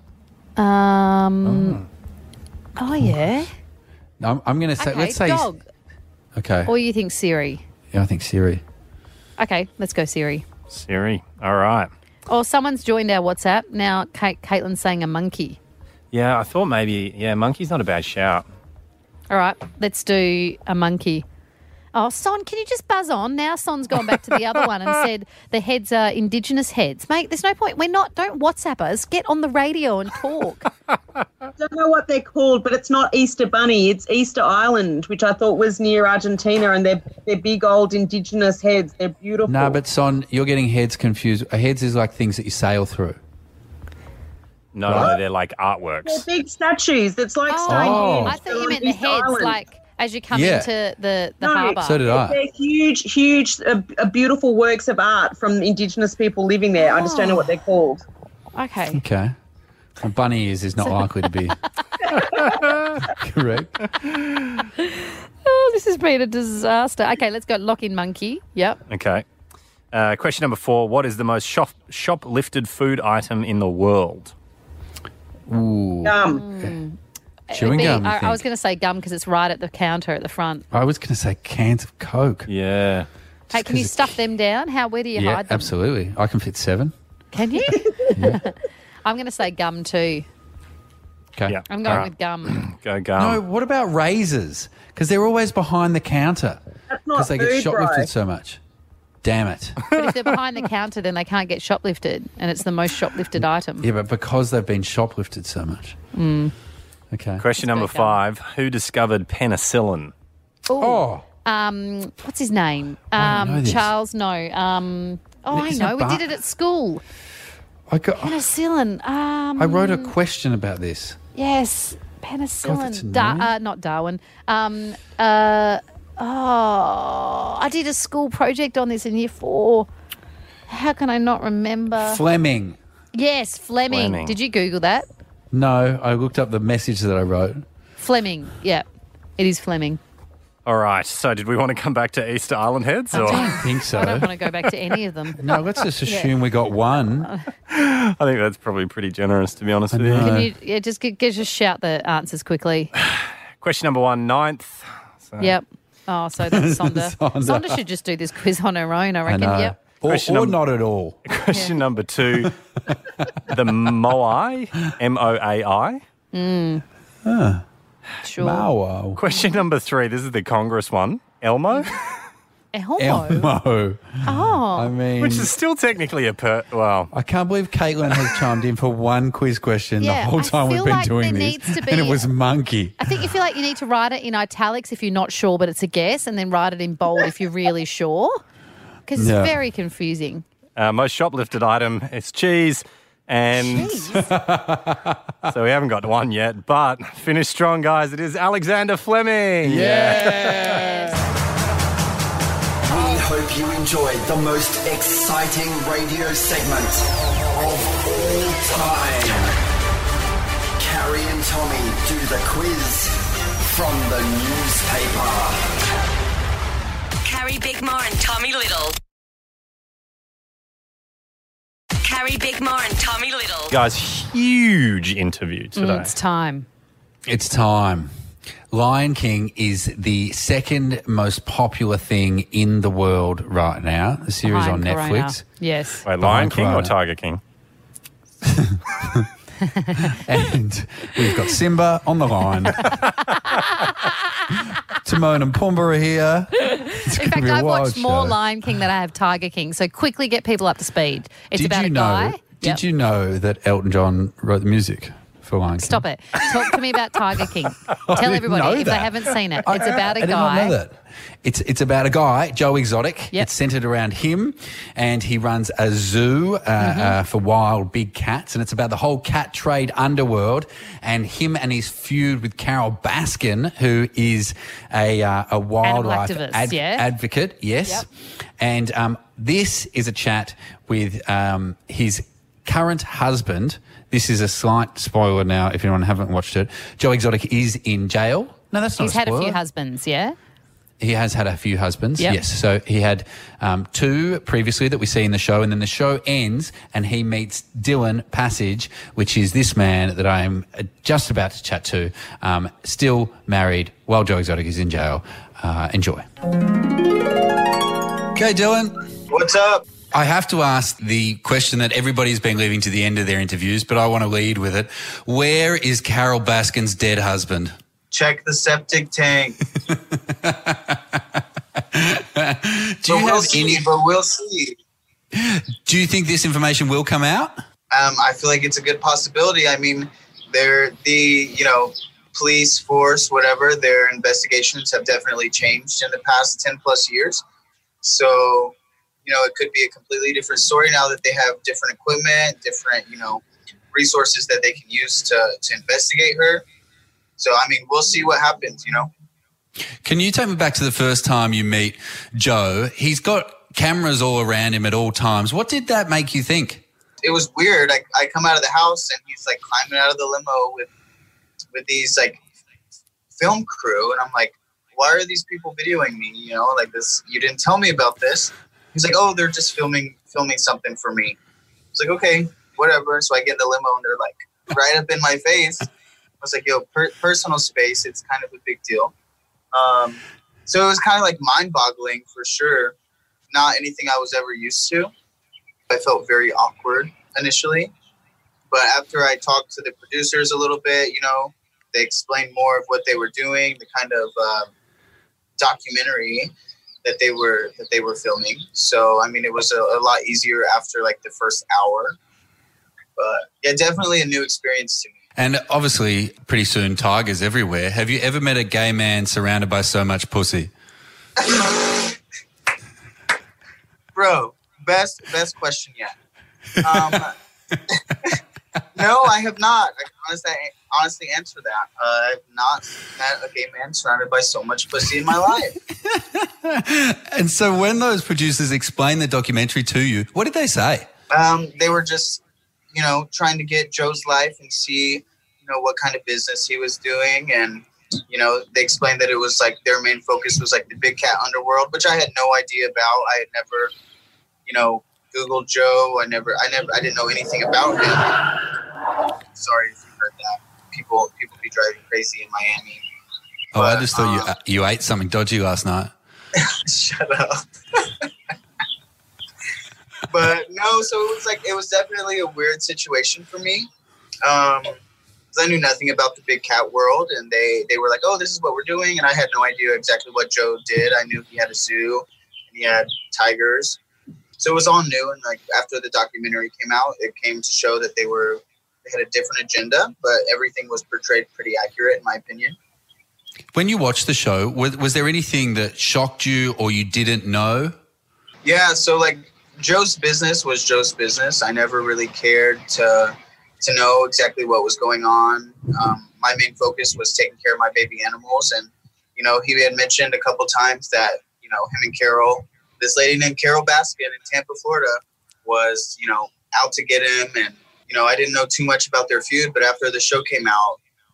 Speaker 5: Um. Oh, yeah.
Speaker 6: No, I'm, I'm going to say,
Speaker 5: Okay,
Speaker 6: let's say.
Speaker 5: dog.
Speaker 6: Okay.
Speaker 5: Or you think Siri?
Speaker 6: Yeah, I think Siri.
Speaker 5: Okay, let's go Siri.
Speaker 4: Siri. All right.
Speaker 5: Oh, someone's joined our WhatsApp. Now Kate, Caitlin's saying a monkey.
Speaker 4: Yeah, I thought maybe, yeah, monkey's not a bad shout.
Speaker 5: All right, let's do a monkey. Oh, Son, can you just buzz on? Now Son's gone back to the other one and said the heads are Indigenous heads. Mate, there's no point. We're not, don't WhatsApp us. Get on the radio and talk.
Speaker 12: I don't know what they're called, but it's not Easter Bunny. It's Easter Island, which I thought was near Argentina, and they're, they're big old indigenous heads. They're beautiful.
Speaker 6: No, but Son, you're getting heads confused. Uh, Heads is like things that you sail through.
Speaker 4: No,
Speaker 6: What?
Speaker 4: no, they're like artworks.
Speaker 12: They're big statues. It's like
Speaker 5: Oh,
Speaker 12: Stonehenge.
Speaker 5: I thought you
Speaker 12: on
Speaker 5: meant the
Speaker 12: Easter
Speaker 5: heads,
Speaker 12: Island.
Speaker 5: like as you come
Speaker 6: Yeah.
Speaker 5: into the, the
Speaker 12: No,
Speaker 5: harbour.
Speaker 6: So did I.
Speaker 12: They're huge, huge, uh, uh, beautiful works of art from Indigenous people living there. I just don't know what they're called.
Speaker 5: Okay.
Speaker 6: Okay. Well, bunny ears is not likely to be correct.
Speaker 5: Oh, this has been a disaster. Okay, let's go lock in monkey. Yep.
Speaker 4: Okay. Uh, question number four. What is the most shop shoplifted food item in the world?
Speaker 6: Ooh.
Speaker 12: Um,
Speaker 6: Chewing
Speaker 5: Be-
Speaker 6: gum, you
Speaker 5: I, I
Speaker 6: think?
Speaker 5: was going to say gum because it's right at the counter at the front.
Speaker 6: I was going to say cans of Coke.
Speaker 4: Yeah.
Speaker 5: Hey, can you
Speaker 6: 'cause
Speaker 5: stuff them down? How where do you
Speaker 6: Yeah,
Speaker 5: hide them?
Speaker 6: absolutely. I can fit seven.
Speaker 5: Can you? I'm going to say gum too.
Speaker 6: Okay.
Speaker 4: Yeah.
Speaker 5: I'm going
Speaker 4: All right.
Speaker 5: with gum.
Speaker 4: Go gum.
Speaker 6: No, what about razors? Because they're always behind the counter
Speaker 12: that's
Speaker 6: because
Speaker 12: not
Speaker 6: they get
Speaker 12: food,
Speaker 6: shoplifted
Speaker 12: bro.
Speaker 6: so much. Damn it.
Speaker 5: But if they're behind the counter, then they can't get shoplifted, and it's the most shoplifted item.
Speaker 6: Yeah, but because they've been shoplifted so much.
Speaker 5: Mm.
Speaker 6: Okay.
Speaker 4: Question number five. Who discovered penicillin?
Speaker 5: Oh. Um, what's his name?
Speaker 6: I know
Speaker 5: Um,
Speaker 6: this.
Speaker 5: Charles, no. Um, oh, I
Speaker 6: It's
Speaker 5: know.
Speaker 6: not
Speaker 5: We
Speaker 6: Bar-
Speaker 5: did it at school.
Speaker 6: I got.
Speaker 5: Penicillin. Um,
Speaker 6: I wrote a question about this.
Speaker 5: Yes,
Speaker 6: God, that's a
Speaker 5: penicillin. Dar-
Speaker 6: name.
Speaker 5: uh, not Darwin. Um, uh, oh, I did a school project on this in year four. How can I not remember?
Speaker 6: Fleming.
Speaker 5: Yes, Fleming.
Speaker 6: Fleming.
Speaker 5: Did you Google that?
Speaker 6: No, I looked up the message that I wrote.
Speaker 5: Fleming. Yeah, it is Fleming.
Speaker 4: All right. So did we want to come back to Easter Island heads?
Speaker 5: I
Speaker 4: Or?
Speaker 5: don't.
Speaker 6: I think so.
Speaker 5: I don't want to go back to any of them.
Speaker 6: No, let's just
Speaker 5: Yeah.
Speaker 6: assume we got one.
Speaker 4: I think that's probably pretty generous, to be honest with you.
Speaker 5: Can you yeah, just g- g- just shout the answers quickly?
Speaker 4: Question number one, ninth. So-
Speaker 5: Yep. Oh, so that's Sonda.
Speaker 6: Sonda.
Speaker 5: Sonda should just do this quiz on her own, I
Speaker 6: I
Speaker 5: reckon.
Speaker 6: know.
Speaker 5: Yep.
Speaker 6: Or,
Speaker 4: Question
Speaker 6: or
Speaker 4: num-
Speaker 6: not at all.
Speaker 4: Question number two, the Moai, M O A I.
Speaker 5: Mm.
Speaker 6: Huh.
Speaker 5: Sure.
Speaker 6: Mao.
Speaker 4: Question number three, this is the Congress one, Elmo.
Speaker 5: Elmo.
Speaker 6: Elmo.
Speaker 5: Oh.
Speaker 6: I mean,
Speaker 4: Which is still technically a per. Well,
Speaker 6: I can't believe Caitlin has chimed in for one quiz question
Speaker 5: Yeah,
Speaker 6: the whole
Speaker 5: I
Speaker 6: time we've
Speaker 5: feel
Speaker 6: been
Speaker 5: like
Speaker 6: doing
Speaker 5: there
Speaker 6: this,
Speaker 5: needs to
Speaker 6: and it
Speaker 5: be-
Speaker 6: was monkey.
Speaker 5: I think you feel like you need to write it in italics if you're not sure, but it's a guess, and then write it in bold if you're really sure. Because it's
Speaker 4: Yeah.
Speaker 5: very confusing.
Speaker 4: uh, most shoplifted item is cheese. And so we haven't got one yet, but finish strong, guys. It is Alexander Fleming.
Speaker 15: We hope you enjoyed the most exciting radio segment of all time. Carrie and Tommy do the quiz from the newspaper.
Speaker 3: Carrie Bickmore and Tommy Little. Carrie Bickmore and Tommy Little.
Speaker 4: Guys, huge interview today.
Speaker 5: Mm, it's time.
Speaker 6: It's time. Lion King is the second most popular thing in the world right now. The series
Speaker 5: Behind
Speaker 6: on
Speaker 5: Corona.
Speaker 6: Netflix.
Speaker 5: Yes.
Speaker 4: Wait, Lion
Speaker 6: Behind
Speaker 4: King or
Speaker 6: Corona.
Speaker 4: Tiger King?
Speaker 6: And we've got Simba on the line. Timon and Pumbaa are here. It's
Speaker 5: In
Speaker 6: gonna
Speaker 5: fact,
Speaker 6: be a
Speaker 5: I've
Speaker 6: wild
Speaker 5: watched more
Speaker 6: show.
Speaker 5: Lion King than I have Tiger King. So quickly get people up to speed. It's
Speaker 6: Did
Speaker 5: about
Speaker 6: you
Speaker 5: a
Speaker 6: know?
Speaker 5: guy.
Speaker 6: Did
Speaker 5: Yep.
Speaker 6: you know that Elton John wrote the music for Lion King?
Speaker 5: Stop it. Talk to me about Tiger King.
Speaker 6: I
Speaker 5: Tell
Speaker 6: didn't
Speaker 5: everybody
Speaker 6: know
Speaker 5: if they
Speaker 6: that.
Speaker 5: haven't seen it.
Speaker 6: I-
Speaker 5: It's about a
Speaker 6: I did not
Speaker 5: guy.
Speaker 6: know that. It's it's about a guy, Joe Exotic.
Speaker 5: Yep.
Speaker 6: It's centered around him, and he runs a zoo uh,
Speaker 5: Mm-hmm.
Speaker 6: uh, for wild big cats, and it's about the whole cat trade underworld, and him and his feud with Carol Baskin, who is a uh, a wildlife
Speaker 5: activist,
Speaker 6: ad-
Speaker 5: yeah?
Speaker 6: advocate. Yes,
Speaker 5: Yep.
Speaker 6: and um, this is a chat with um, his current husband. This is a slight spoiler now if anyone haven't watched it. Joe Exotic is in jail. No, that's not
Speaker 5: He's
Speaker 6: a
Speaker 5: had a
Speaker 6: spoiler.
Speaker 5: few husbands, yeah?
Speaker 6: He has had a few husbands,
Speaker 5: Yep.
Speaker 6: yes. So he had um, two previously that we see in the show, and then the show ends and he meets Dylan Passage, which is this man that I am just about to chat to, um, still married while Joe Exotic is in jail. Uh, enjoy. Okay, Dylan.
Speaker 16: What's up?
Speaker 6: I have to ask the question that everybody's been leaving to the end of their interviews, but I want to lead with it. Where is Carol Baskin's dead husband?
Speaker 16: Check the septic tank.
Speaker 6: Do
Speaker 16: but
Speaker 6: you
Speaker 16: we'll
Speaker 6: have
Speaker 16: see,
Speaker 6: any?
Speaker 16: But we'll see.
Speaker 6: Do you think this information will come out?
Speaker 16: Um, I feel like it's a good possibility. I mean, they're the, you know, police force, whatever, their investigations have definitely changed in the past ten plus years. So, you know, it could be a completely different story now that they have different equipment, different, you know, resources that they can use to, to investigate her. So, I mean, we'll see what happens, you know.
Speaker 6: Can you take me back to the first time you meet Joe? He's got cameras all around him at all times. What did that make you think?
Speaker 16: It was weird. I, I come out of the house and he's like climbing out of the limo with with these like film crew, and I'm like, why are these people videoing me? You know, like this. You didn't tell me about this. He's like, oh, they're just filming filming something for me. I was like, okay, whatever. So I get in the limo and they're like right up in my face. I was like, yo, per- personal space. It's kind of a big deal. Um, so it was kind of like mind-boggling for sure. Not anything I was ever used to. I felt very awkward initially. But after I talked to the producers a little bit, you know, they explained more of what they were doing, the kind of uh, documentary. that they were that they were filming. So I mean, it was a, a lot easier after like the first hour. But yeah, definitely a new experience to me.
Speaker 6: And obviously, pretty soon, tigers everywhere. Have you ever met a gay man surrounded by so much pussy?
Speaker 16: Bro, best best question yet. Um, no, I have not. I can honestly, honestly answer that. Uh, I've not met a gay man surrounded by so much pussy in my life.
Speaker 6: And so when those producers explained the documentary to you, what did they say?
Speaker 16: Um, they were just, you know, trying to get Joe's life and see, you know, what kind of business he was doing. And, you know, they explained that it was like their main focus was like the big cat underworld, which I had no idea about. I had never, you know, Googled Joe. I never, I never, I didn't know anything about him. Sorry if you heard that. People, people be driving crazy in Miami.
Speaker 6: Oh,
Speaker 16: But,
Speaker 6: I just thought
Speaker 16: um,
Speaker 6: you you ate something dodgy last night.
Speaker 16: Shut up. But no, so it was like, it was definitely a weird situation for me. Um, because I knew nothing about the big cat world, and they, they were like, oh, this is what we're doing. And I had no idea exactly what Joe did. I knew he had a zoo and he had tigers. So it was all new. And like after the documentary came out, it came to show that they were, they had a different agenda, but everything was portrayed pretty accurate in my opinion.
Speaker 6: When you watched the show, was, was there anything that shocked you or you didn't know?
Speaker 16: Yeah, so like Joe's business was Joe's business. I never really cared to to know exactly what was going on. Um, my main focus was taking care of my baby animals. And, you know, he had mentioned a couple times that, you know, him and Carol, this lady named Carol Baskin in Tampa, Florida, was, you know, out to get him. And, you know, I didn't know too much about their feud, but after the show came out,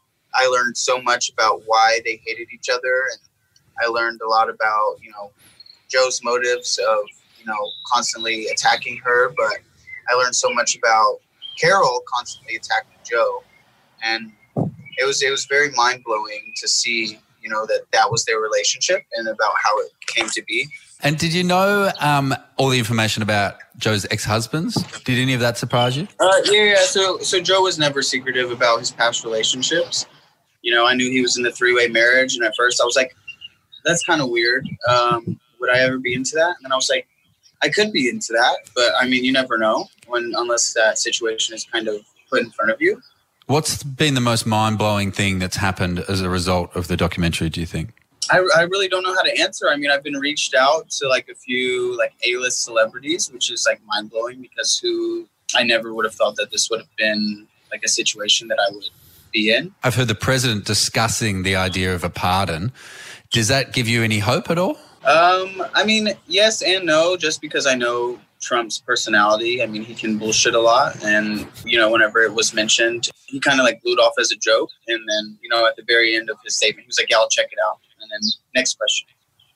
Speaker 16: I learned so much about why they hated each other. And I learned a lot about, you know, Joe's motives of, you know, constantly attacking her. But I learned so much about Carol constantly attacking Joe. And it was, it was very mind blowing to see, you know, that that was their relationship and about how it came to be.
Speaker 6: And did you know um, all the information about Joe's ex-husbands? Did any of that surprise you?
Speaker 16: Uh, yeah, yeah. So, so Joe was never secretive about his past relationships. You know, I knew he was in a three-way marriage, and at first I was like, that's kind of weird. Um, would I ever be into that? And then I was like, I could be into that, but I mean, you never know when, unless that situation is kind of put in front of you.
Speaker 6: What's been the most mind-blowing thing that's happened as a result of the documentary, do you think?
Speaker 16: I, I really don't know how to answer. I mean, I've been reached out to like a few like A-list celebrities, which is like mind-blowing because who I never would have thought that this would have been like a situation that I would be in.
Speaker 6: I've heard the president discussing the idea of a pardon. Does that give you any hope at all?
Speaker 16: Um, I mean, yes and no, just because I know Trump's personality. I mean, he can bullshit a lot. And, you know, whenever it was mentioned, he kind of like blew it off as a joke. And then, you know, at the very end of his statement, he was like, yeah, I'll check it out. And then next question.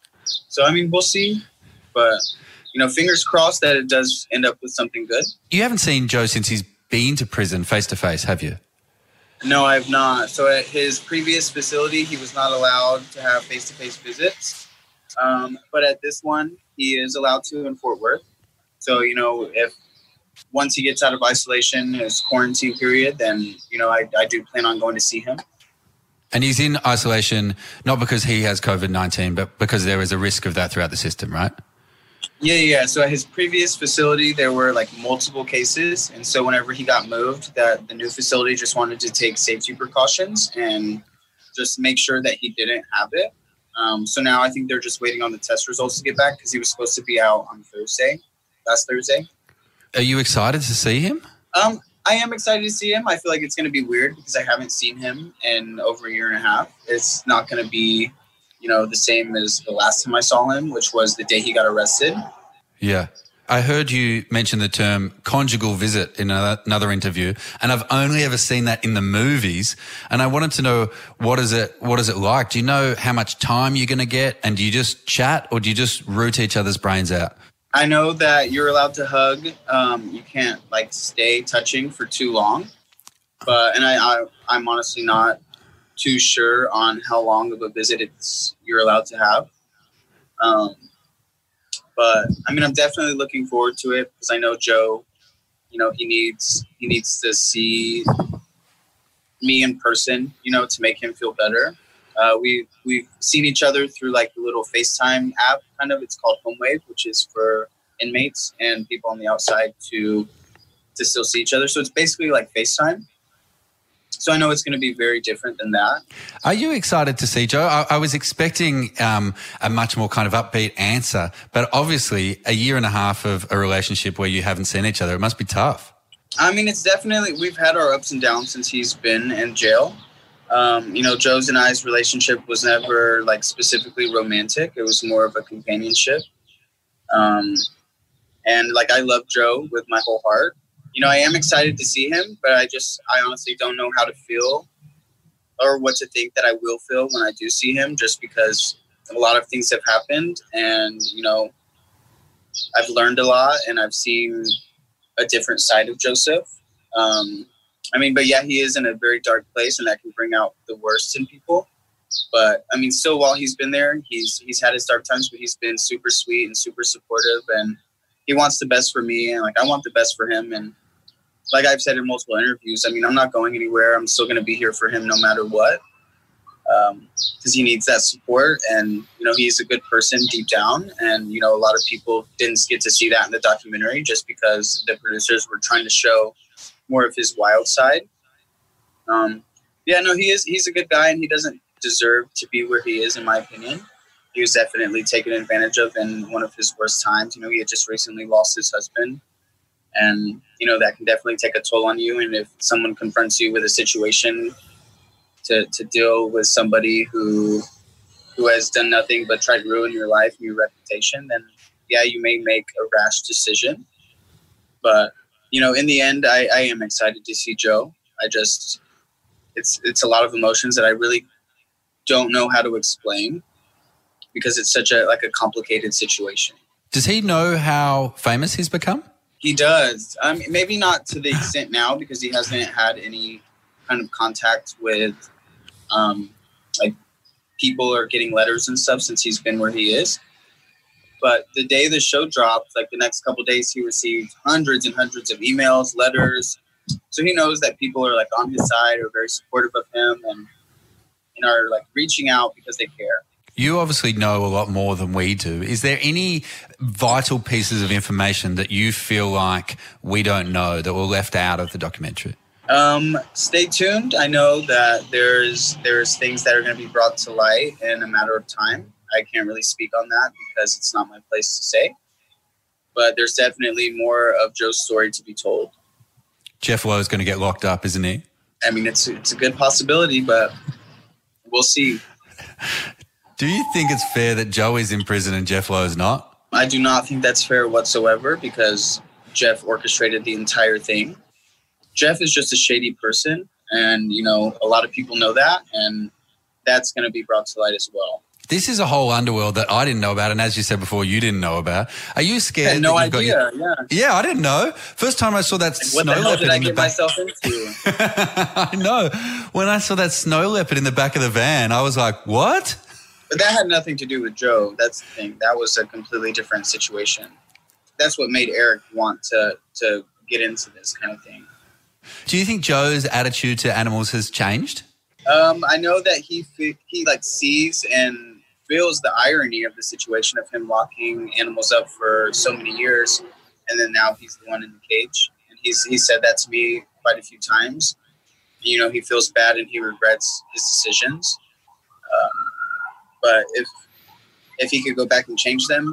Speaker 16: So, I mean, we'll see. But, you know, fingers crossed that it does end up with something good.
Speaker 6: You haven't seen Joe since he's been to prison face to face, have you?
Speaker 16: No, I have not. So at his previous facility, he was not allowed to have face-to-face visits. Um, but at this one, he is allowed to in Fort Worth. So, you know, if once he gets out of isolation, his quarantine period, then, you know, I, I do plan on going to see him.
Speaker 6: And he's in isolation not because he has COVID nineteen, but because there is a risk of that throughout the system, right?
Speaker 16: Yeah, yeah. So at his previous facility, there were like multiple cases. And so whenever he got moved, that the new facility just wanted to take safety precautions and just make sure that he didn't have it. Um, so now I think they're just waiting on the test results to get back because he was supposed to be out on Thursday, last Thursday.
Speaker 6: Are you excited to see him?
Speaker 16: Um, I am excited to see him. I feel like it's going to be weird because I haven't seen him in over a year and a half. It's not going to be, you know, the same as the last time I saw him, which was the day he got arrested.
Speaker 6: Yeah. I heard you mention the term conjugal visit in another interview, and I've only ever seen that in the movies. And I wanted to know, what is it, what is it like? Do you know how much time you're going to get? And do you just chat or do you just root each other's brains out?
Speaker 16: I know that you're allowed to hug. Um, you can't like stay touching for too long, but, and I, I, I'm honestly not too sure on how long of a visit it's, you're allowed to have. Um, But I mean, I'm definitely looking forward to it because I know Joe, you know, he needs he needs to see me in person, you know, to make him feel better. Uh, we we've seen each other through like the little FaceTime app, kind of. It's called HomeWave, which is for inmates and people on the outside to to still see each other. So it's basically like FaceTime. So I know it's going to be very different than that.
Speaker 6: Are you excited to see Joe? I, I was expecting um, a much more kind of upbeat answer, but obviously a year and a half of a relationship where you haven't seen each other, it must be tough.
Speaker 16: I mean, it's definitely, we've had our ups and downs since he's been in jail. Um, you know, Joe's and I's relationship was never like specifically romantic. It was more of a companionship. Um, and like, I love Joe with my whole heart. You know, I am excited to see him, but I just, I honestly don't know how to feel or what to think that I will feel when I do see him, just because a lot of things have happened and, you know, I've learned a lot and I've seen a different side of Joseph. Um, I mean, but yeah, he is in a very dark place and that can bring out the worst in people. But I mean, still while he's been there, he's, he's had his dark times, but he's been super sweet and super supportive and he wants the best for me. And like, I want the best for him. And like I've said in multiple interviews, I mean, I'm not going anywhere. I'm still going to be here for him no matter what. Um, cause he needs that support and, you know, he's a good person deep down. And, you know, a lot of people didn't get to see that in the documentary just because the producers were trying to show more of his wild side. Um, yeah, no, he is, he's a good guy and he doesn't deserve to be where he is, in my opinion. He was definitely taken advantage of in one of his worst times. You know, he had just recently lost his husband. And, you know, that can definitely take a toll on you. And if someone confronts you with a situation to, to deal with somebody who who has done nothing but try to ruin your life and your reputation, then, yeah, you may make a rash decision. But, you know, in the end, I, I am excited to see Joe. I just, it's it's a lot of emotions that I really don't know how to explain because it's such a, like a complicated situation.
Speaker 6: Does he know how famous he's become?
Speaker 16: He does. I mean, maybe not to the extent now because he hasn't had any kind of contact with um, like people or getting letters and stuff since he's been where he is. But the day the show dropped, like the next couple of days, he received hundreds and hundreds of emails, letters. So he knows that people are like on his side or very supportive of him and, and are like reaching out because they care.
Speaker 6: You obviously know a lot more than we do. Is there any vital pieces of information that you feel like we don't know that were left out of the documentary?
Speaker 16: Um, stay tuned. I know that there's there's things that are going to be brought to light in a matter of time. I can't really speak on that because it's not my place to say. But there's definitely more of Joe's story to be told.
Speaker 6: Jeff Lowe is going to get locked up, isn't he?
Speaker 16: I mean, it's it's a good possibility, but we'll see.
Speaker 6: Do you think it's fair that Joe is in prison and Jeff Lowe is not?
Speaker 16: I do not think that's fair whatsoever because Jeff orchestrated the entire thing. Jeff is just a shady person, and, you know, a lot of people know that, and that's going to be brought to light as well.
Speaker 6: This is a whole underworld that I didn't know about, and as you said before, you didn't know about. Are you scared?
Speaker 16: I had no
Speaker 6: that you've
Speaker 16: idea,
Speaker 6: got your...
Speaker 16: yeah.
Speaker 6: Yeah, I didn't know. First time I saw that
Speaker 16: Like,
Speaker 6: snow
Speaker 16: what the hell
Speaker 6: leopard
Speaker 16: did I
Speaker 6: in the
Speaker 16: get
Speaker 6: back.
Speaker 16: myself into?
Speaker 6: I know. When I saw that snow leopard in the back of the van, I was like, what?
Speaker 16: But that had nothing to do with Joe. That's the thing. That was a completely different situation. That's what made Eric want to to get into this kind of thing.
Speaker 6: Do you think Joe's attitude to animals has changed?
Speaker 16: Um, I know that he he like sees and feels the irony of the situation of him locking animals up for so many years, and then now he's the one in the cage. And he's he said that to me quite a few times. You know, he feels bad and he regrets his decisions. Um, but if if he could go back and change them,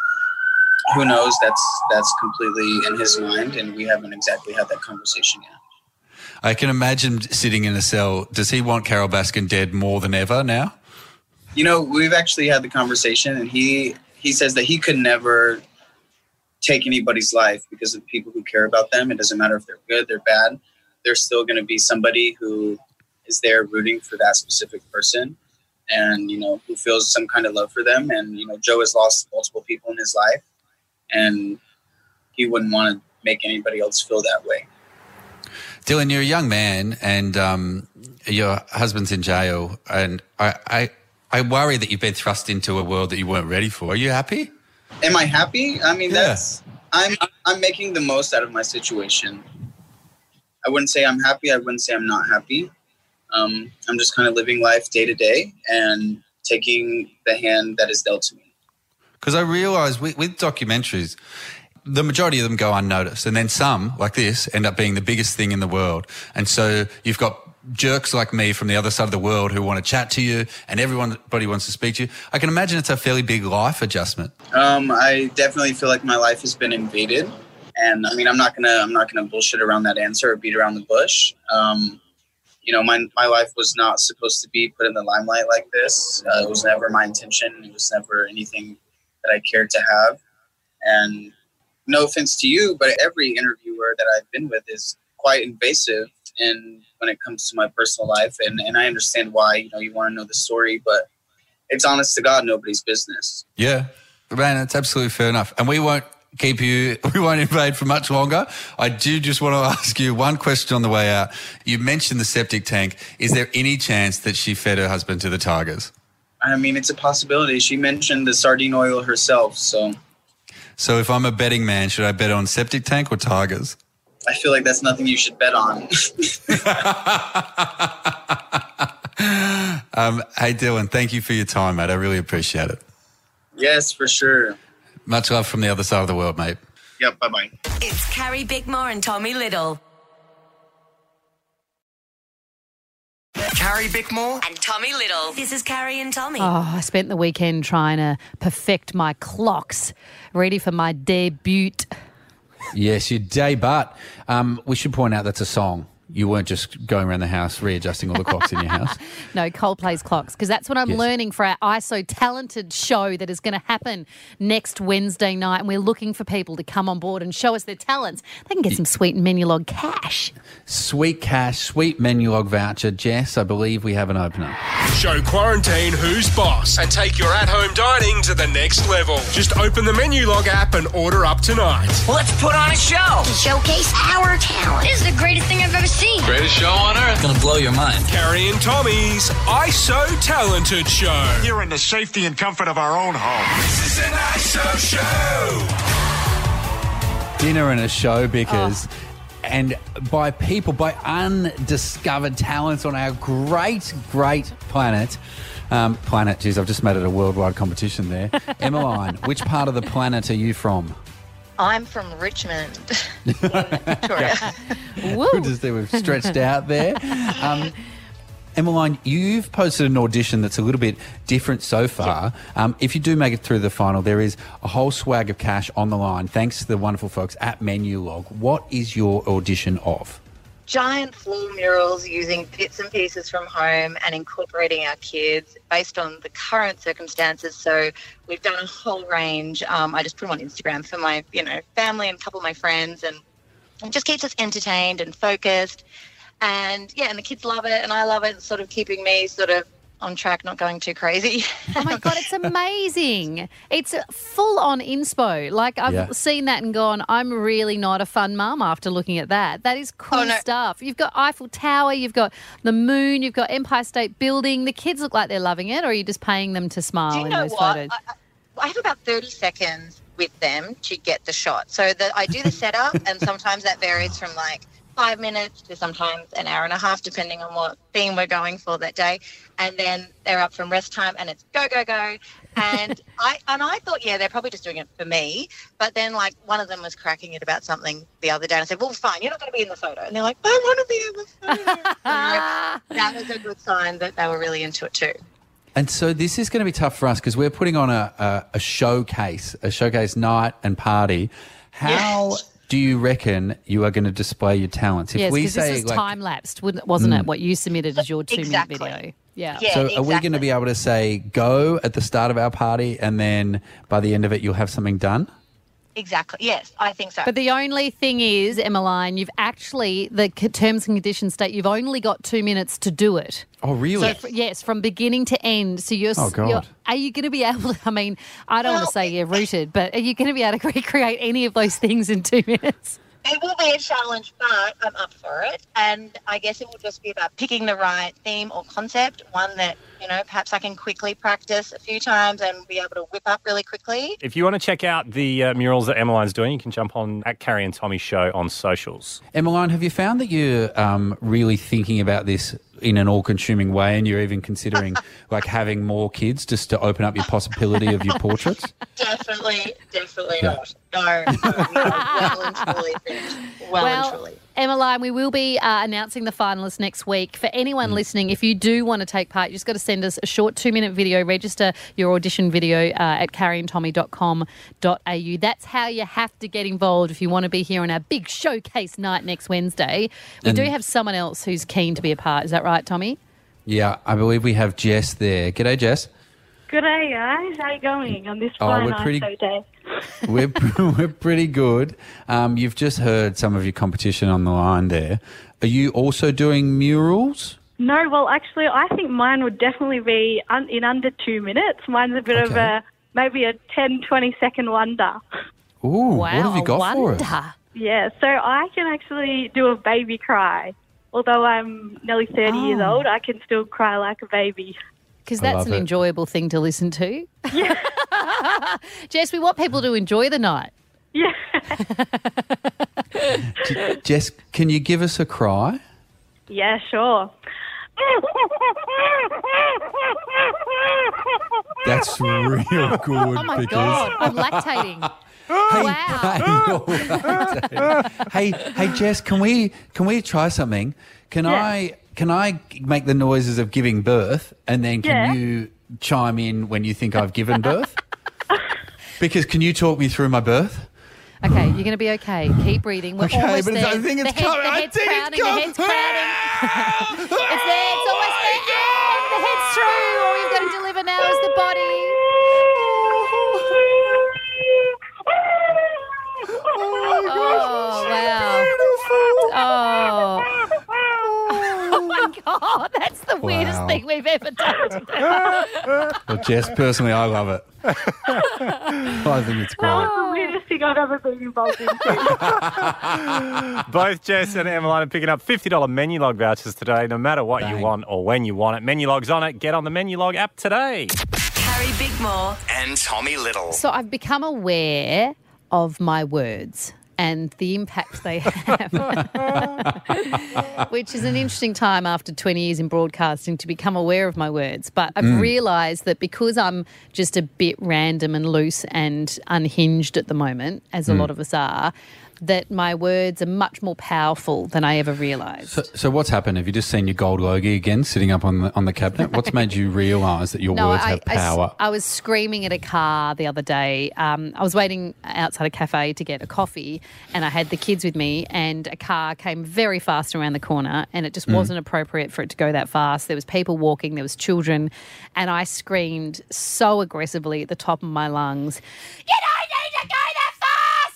Speaker 16: who knows? That's that's completely in his mind, and we haven't exactly had that conversation yet.
Speaker 6: I can imagine sitting in a cell. Does he want Carole Baskin dead more than ever now?
Speaker 16: You know, we've actually had the conversation, and he he says that he could never take anybody's life because of the people who care about them. It doesn't matter if they're good, they're bad. There's still going to be somebody who is there rooting for that specific person and, you know, who feels some kind of love for them. And, you know, Joe has lost multiple people in his life, and he wouldn't want to make anybody else feel that way.
Speaker 6: Dylan, you're a young man and um, your husband's in jail, and I, I I worry that you've been thrust into a world that you weren't ready for. Are you happy?
Speaker 16: Am I happy? I mean,
Speaker 6: Yeah.
Speaker 16: that's I'm I'm making the most out of my situation. I wouldn't say I'm happy. I wouldn't say I'm not happy. Um, I'm just kind of living life day to day and taking the hand that is dealt to me.
Speaker 6: Because I realise with, with documentaries, the majority of them go unnoticed, and then some, like this, end up being the biggest thing in the world. And so you've got jerks like me from the other side of the world who want to chat to you, and everybody wants to speak to you. I can imagine it's a fairly big life adjustment.
Speaker 16: Um, I definitely feel like my life has been invaded, and I mean, I'm not gonna, I'm not gonna bullshit around that answer or beat around the bush. Um, you know, my my life was not supposed to be put in the limelight like this. Uh, it was never my intention. It was never anything that I cared to have. And no offense to you, but every interviewer that I've been with is quite invasive in when it comes to my personal life. And, and I understand why, you know, you want to know the story, but it's honest to God, nobody's business.
Speaker 6: Yeah, man, that's absolutely fair enough. And we won't keep you, we won't invade for much longer. I do just want to ask you one question on the way out. You mentioned the septic tank. Is there any chance that she fed her husband to the tigers?
Speaker 16: I mean, it's a possibility. She mentioned the sardine oil herself, so.
Speaker 6: So if I'm a betting man, should I bet on septic tank or tigers?
Speaker 16: I feel like that's nothing you should bet on.
Speaker 6: um, hey, Dylan, thank you for your time, mate. I really appreciate it.
Speaker 16: Yes, for sure.
Speaker 6: Much love from the other side of the world, mate.
Speaker 16: Yep, bye-bye.
Speaker 3: It's Carrie Bickmore and Tommy Little.
Speaker 2: Carrie Bickmore
Speaker 3: and Tommy Little. This is Carrie and Tommy.
Speaker 5: Oh, I spent the weekend trying to perfect my clocks, ready for my debut.
Speaker 6: Yes, your day, but um, we should point out that's a song. You weren't just going around the house readjusting all the clocks in your house.
Speaker 5: No, Coldplay's clocks, because that's what I'm
Speaker 6: Yes.
Speaker 5: learning for our I S O Talented show that is going to happen next Wednesday night, and we're looking for people to come on board and show us their talents. They can get some sweet Menulog cash.
Speaker 6: Sweet cash, sweet Menulog voucher. Jess, I believe we have an opener.
Speaker 10: Show Quarantine Who's Boss and take your at-home dining to the next level. Just open the Menulog app and order up tonight.
Speaker 2: Let's put on a show.
Speaker 7: Showcase our talent. This is the greatest thing I've ever seen.
Speaker 10: Greatest show on earth.
Speaker 11: Gonna blow your mind.
Speaker 10: Carrie and Tommy's I S O Talented Show.
Speaker 11: Here in the safety and comfort of our own home.
Speaker 10: This is an I S O show.
Speaker 6: Dinner and a show, because...
Speaker 5: Oh.
Speaker 6: And by people, by undiscovered talents on our great, great planet. Um, planet, geez, I've just made it a worldwide competition there. Emmeline, which part of the planet are you from?
Speaker 17: I'm from Richmond, in Victoria.
Speaker 6: Good to see we've stretched out there. Um, Emmeline, you've posted an audition that's a little bit different so far. Um, if you do make it through the final, there is a whole swag of cash on the line, thanks to the wonderful folks at Menulog. What is your audition of?
Speaker 17: Giant floor murals using bits and pieces from home and incorporating our kids based on the current circumstances. So we've done a whole range. Um, I just put them on Instagram for my, you know, family and a couple of my friends, and it just keeps us entertained and focused. And yeah, and the kids love it, and I love it. It's sort of keeping me sort of on track, not going too crazy.
Speaker 5: Oh my God, it's amazing. It's full on inspo. Like, I've
Speaker 6: Yeah.
Speaker 5: seen that and gone, I'm really not a fun mum after looking at that. That is cool
Speaker 17: Oh, no.
Speaker 5: stuff. You've got Eiffel Tower, you've got the moon, you've got Empire State Building. The kids look like they're loving it, or are you just paying them to smile
Speaker 17: Do you
Speaker 5: in
Speaker 17: know
Speaker 5: those
Speaker 17: what?
Speaker 5: photos?
Speaker 17: I, I- I have about thirty seconds with them to get the shot. So the, I do the setup, and sometimes that varies from like five minutes to sometimes an hour and a half, depending on what theme we're going for that day. And then they're up from rest time, and it's go, go, go. And I and I thought, yeah, they're probably just doing it for me. But then, like, one of them was cracking it about something the other day, and I said, well, fine, you're not going to be in the photo. And they're like, I want to be in the photo. So that was a good sign that they were really into it too.
Speaker 6: And so this is going to be tough for us because we're putting on a, a, a showcase, a showcase night and party. How do you reckon you are going to display your talents? If
Speaker 5: yes,
Speaker 6: we
Speaker 5: because this
Speaker 6: say,
Speaker 5: was
Speaker 6: like,
Speaker 5: time-lapsed, wouldn't- wasn't
Speaker 6: Mm.
Speaker 5: it, what you submitted as your two-minute
Speaker 17: Exactly.
Speaker 5: video? Yeah.
Speaker 17: Yeah,
Speaker 6: so are we going to be able to say go at the start of our party and then by the end of it you'll have something done?
Speaker 17: Exactly. Yes, I think so.
Speaker 5: But the only thing is, Emmeline, you've actually, the c- terms and conditions state you've only got two minutes to do it.
Speaker 6: Oh, really?
Speaker 5: So, fr- yes, from beginning to end. So you're,
Speaker 6: Oh,
Speaker 5: s-
Speaker 6: God.
Speaker 5: you're are you going to be able to, I mean, I don't want to say you're rooted, but are you going to be able to recreate any of those things in two minutes?
Speaker 17: It will be a challenge, but I'm up for it. And I guess it will just be about picking the right theme or concept, one that, you know, perhaps I can quickly practice a few times and be able to whip up really quickly.
Speaker 4: If you want to check out the uh, murals that Emmeline's doing, you can jump on at Carrie and Tommy Show on socials.
Speaker 6: Emmeline, have you found that you're um, really thinking about this in an all-consuming way, and you're even considering like having more kids just to open up your possibility of your portraits?
Speaker 17: Definitely, definitely
Speaker 6: Yeah.
Speaker 17: not. No, no, no, well and truly finished. Well,
Speaker 5: Well,
Speaker 17: and truly.
Speaker 5: Emmeline, we will be uh, announcing the finalists next week. For anyone
Speaker 6: Mm.
Speaker 5: listening, if you do want to take part, you just got to send us a short two-minute video, register your audition video uh, at carrie and tommy dot com dot a u. That's how you have to get involved if you want to be here on our big showcase night next Wednesday. We
Speaker 6: And-
Speaker 5: do have someone else who's keen to be a part. Is that right, Tommy?
Speaker 6: Yeah, I believe we have Jess there. G'day, Jess.
Speaker 13: Good day, guys. How you going on this
Speaker 6: Oh,
Speaker 13: fine
Speaker 6: we're
Speaker 13: I S O
Speaker 6: pretty-
Speaker 13: day?
Speaker 6: We're we're pretty good. Um, you've just heard some of your competition on the line there. Are you also doing murals?
Speaker 13: No, well, actually, I think mine would definitely be un- in under two minutes. Mine's a bit of
Speaker 6: Okay.
Speaker 13: a, maybe a ten, twenty second wonder.
Speaker 6: Ooh, what have you got for us?
Speaker 13: Yeah, so I can actually do a baby cry. Although I'm nearly thirty years
Speaker 5: Oh.
Speaker 13: old, I can still cry like a baby.
Speaker 5: Because
Speaker 13: I
Speaker 5: that's
Speaker 13: love
Speaker 5: an
Speaker 13: it.
Speaker 5: enjoyable thing to listen to. Yeah. Jess, we want people to enjoy the night.
Speaker 13: Yeah.
Speaker 6: J- Jess, can you give us a cry?
Speaker 13: Yeah, sure.
Speaker 6: That's real good.
Speaker 5: Oh, my
Speaker 6: because...
Speaker 5: God. I'm lactating. wow.
Speaker 6: hey, hey, Jess, can we can we try something? Can
Speaker 13: Yeah.
Speaker 6: I can I make the noises of giving birth, and then can
Speaker 13: Yeah.
Speaker 6: you chime in when you think I've given birth? Because can you talk me through my birth?
Speaker 5: Okay, you're going to be okay. Keep breathing. We're
Speaker 6: Okay,
Speaker 5: almost
Speaker 6: but it's-
Speaker 5: there.
Speaker 6: I think it's
Speaker 5: the head,
Speaker 6: coming.
Speaker 5: The
Speaker 6: I
Speaker 5: head's
Speaker 6: think it's
Speaker 5: crowding. The
Speaker 6: coming.
Speaker 5: head's crowding. It's there. It's almost there. And the head's through. All you've got to deliver now is the body. Oh, wow. Oh. Oh, my God. That's the weirdest
Speaker 6: Wow.
Speaker 5: thing we've ever done.
Speaker 6: Well, Jess, personally, I love it. I think it's great.
Speaker 13: That was the weirdest thing I've ever been involved in.
Speaker 4: Both Jess and Emmeline are picking up fifty dollars menu log vouchers today, no matter what you want or when you want it. Menu log's on it. Get on the Menu Log app today.
Speaker 3: Carrie Bickmore
Speaker 2: and Tommy Little.
Speaker 5: So I've become aware of my words and the impact they have, which is an interesting time after twenty years in broadcasting to become aware of my words. But I've
Speaker 18: Mm.
Speaker 5: realised that because I'm just a bit random and loose and unhinged at the moment, as a
Speaker 6: Mm.
Speaker 5: lot of us are, that my words are much more powerful than I ever realised.
Speaker 6: So, so what's happened? Have you just seen your gold logie again sitting up on the on the cabinet? What's made you realise that your words have
Speaker 5: I,
Speaker 6: power?
Speaker 5: I was screaming at a car the other day. Um, I was waiting outside a cafe to get a coffee, and I had the kids with me, and a car came very fast around the corner, and it just
Speaker 18: Mm.
Speaker 5: wasn't appropriate for it to go that fast. There was people walking, there was children, and I screamed so aggressively at the top of my lungs, "You don't need to go that fast!